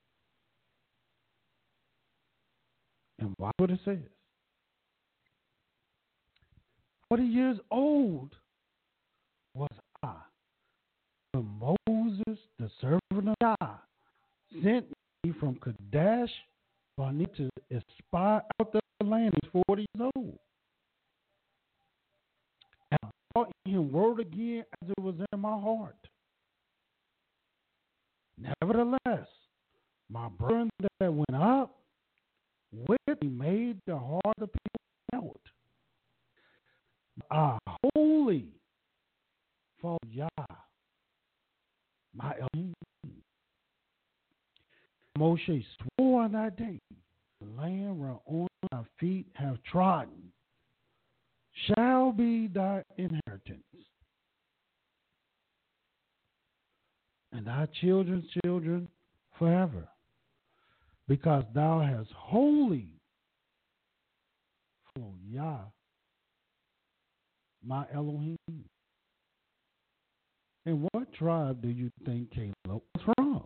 And watch what it says. Forty years old was I when Moses, the servant of God, sent me from Kadesh Barnea to spy out the land. He's forty years old. And I brought him word again as it was in my heart. Nevertheless, my burden that went up with me made the heart of people melt. I wholly for Yah, my Elohim. Moshe swore on that day, the land whereon thy feet have trodden shall be thy inheritance, and thy children's children forever, because thou hast wholly for Yah, my Elohim. And what tribe do you think Caleb was from?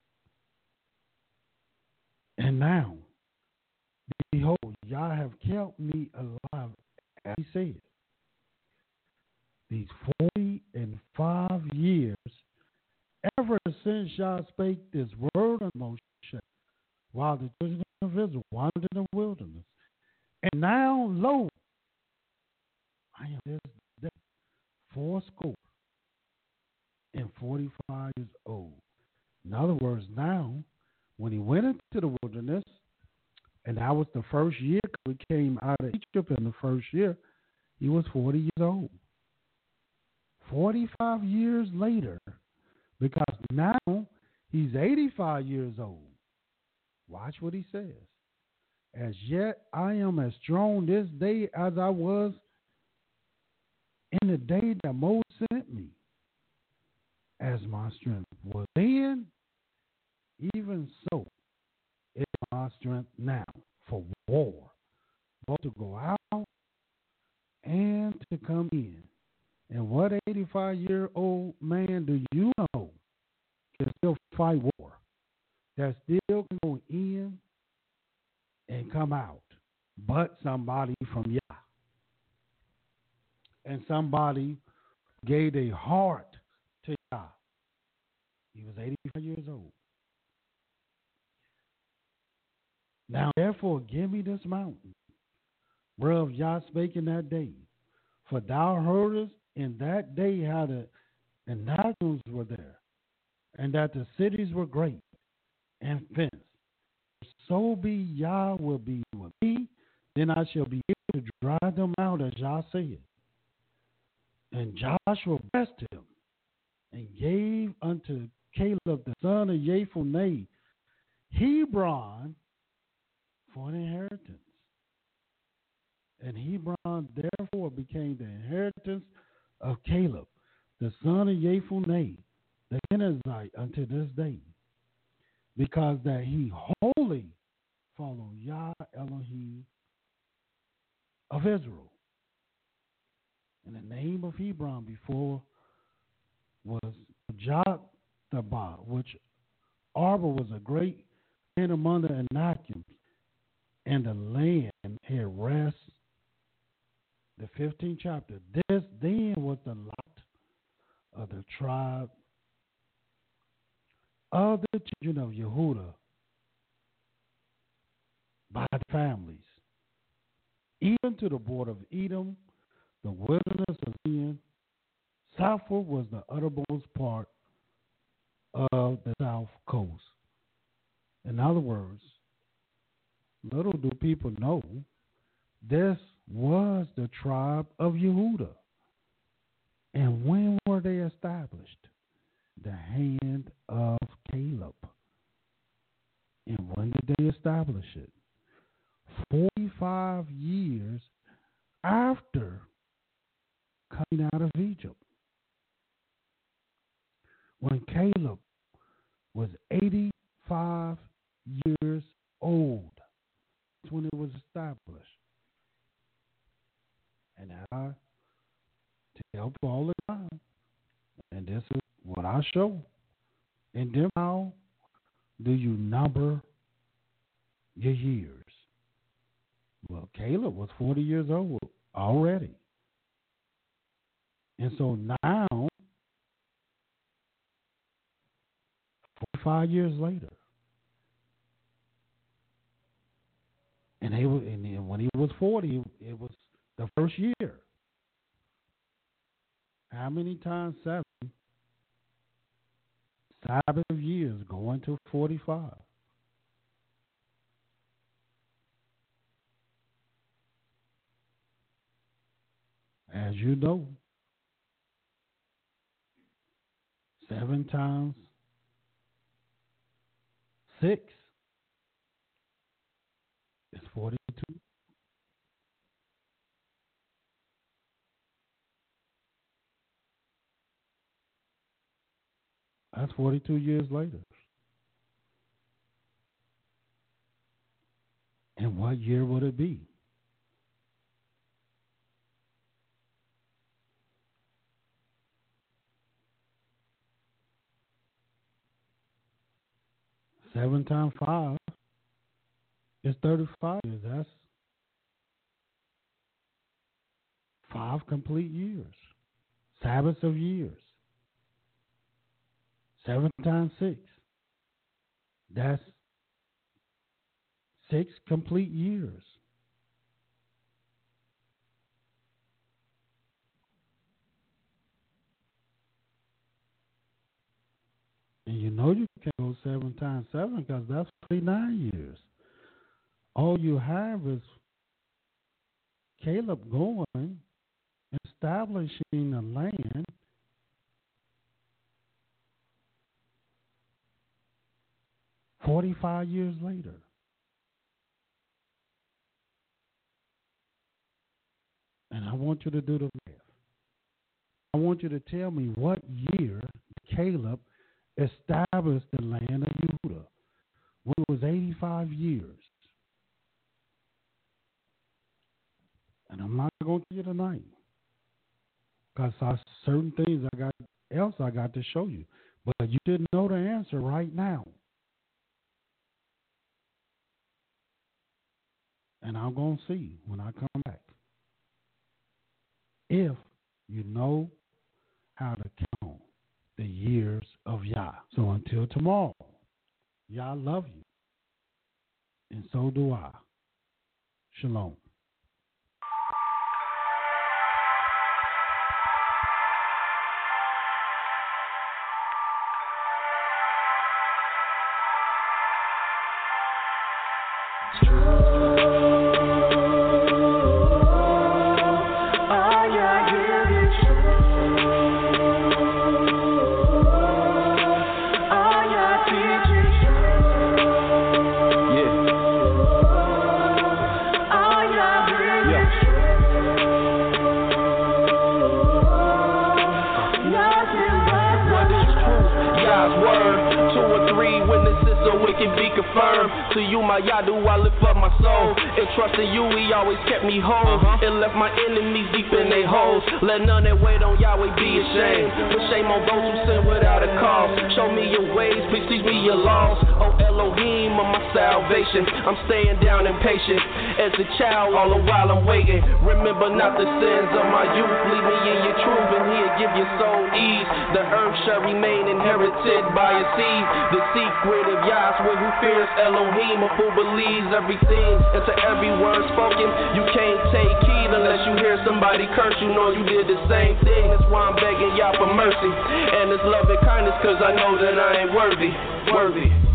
And now, behold, Yah have kept me alive, as he said, these forty and five years, ever since Yah spake this word of Moshe, while the children of Israel wandered in the wilderness. And now, lo, I am this day fourscore and forty-five years old. In other words, now, when he went into the wilderness, and that was the first year, we came out of Egypt in the first year, he was forty years old. forty-five years later, because now he's eighty-five years old. Watch what he says. As yet I am as strong this day as I was in the day that Moses sent me. As my strength was then, even so is my strength now for war, both to go out and to come in. And what eighty-five-year-old man do you know can still fight war, that still can go in and come out, but somebody from Yah? And somebody gave a heart to Yah. He was eighty-five years old. Now therefore give me this mountain, whereof Yah spake in that day. For thou heardest in that day how the inhabitants were there, and that the cities were great and fenced. So be Yah will be with me, then I shall be able to drive them out, as Yah said. And Joshua blessed him, and gave unto Caleb the son of Jephunneh Hebron for an inheritance. And Hebron therefore became the inheritance of Caleb, the son of Jephunneh, the Kenizzite, unto this day, because that he wholly followed Yah Elohim of Israel. And the name of Hebron before was Jothabah, which Arba was a great man among the Anakim, and the land had rest. The fifteenth chapter. This then was the lot of the tribe of the children of Yehudah by the families, even to the border of Edom, the wilderness of Sin. Southward was the uttermost part of the south coast. In other words, little do people know, this was the tribe of Yehudah. And when were they established? The hand of Caleb. And when did they establish it? forty-five years after coming out of Egypt. When Caleb was eighty-five years old. That's when it was established. And I tell people all the time, and this is what I show. And then how do you number your years? Well, Caleb was forty years old already. And so now, forty-five years later, and, he was, and when he was forty, it was the first year. How many times? Seven. Sabbath of years going to forty-five. As you know, seven times six is forty-two. That's forty-two years later. And what year would it be? Seven times five is thirty-five years. That's five complete years. Sabbaths of years. Seven times six. That's six complete years. And you know you can't go seven times seven because that's forty-nine years. All you have is Caleb going, establishing a land forty-five years later. And I want you to do the math. I want you to tell me what year Caleb established the land of Yehudah. When it was eighty-five years. And I'm not going to tell you tonight. Because there's certain things I got else I got to show you. But you didn't know the answer right now. And I'm going to see when I come back. If you know how to count the years of Yah. So until tomorrow, Yah love you. and so do I. Shalom. To you, my Yadu, I lift up my soul. And trusting you, he always kept me whole. Uh-huh. And left my enemies deep in their holes. Let none that wait on Yahweh be ashamed. But shame on those who sin without a cause. Show me your ways, please teach me your laws. Oh Elohim of my salvation. I'm staying down and patient. As a child, all the while I'm waiting. Remember not the sins of my youth. Lead me in your truth, and he'll give your soul ease. The earth shall remain inherited by a seed. The secret of Yahweh who fears Elohim, a fool believes everything. And to every word spoken, you can't take heed unless you hear somebody curse. You know you did the same thing. That's why I'm begging Yah for mercy and His love and kindness, cause I know that I ain't worthy, worthy.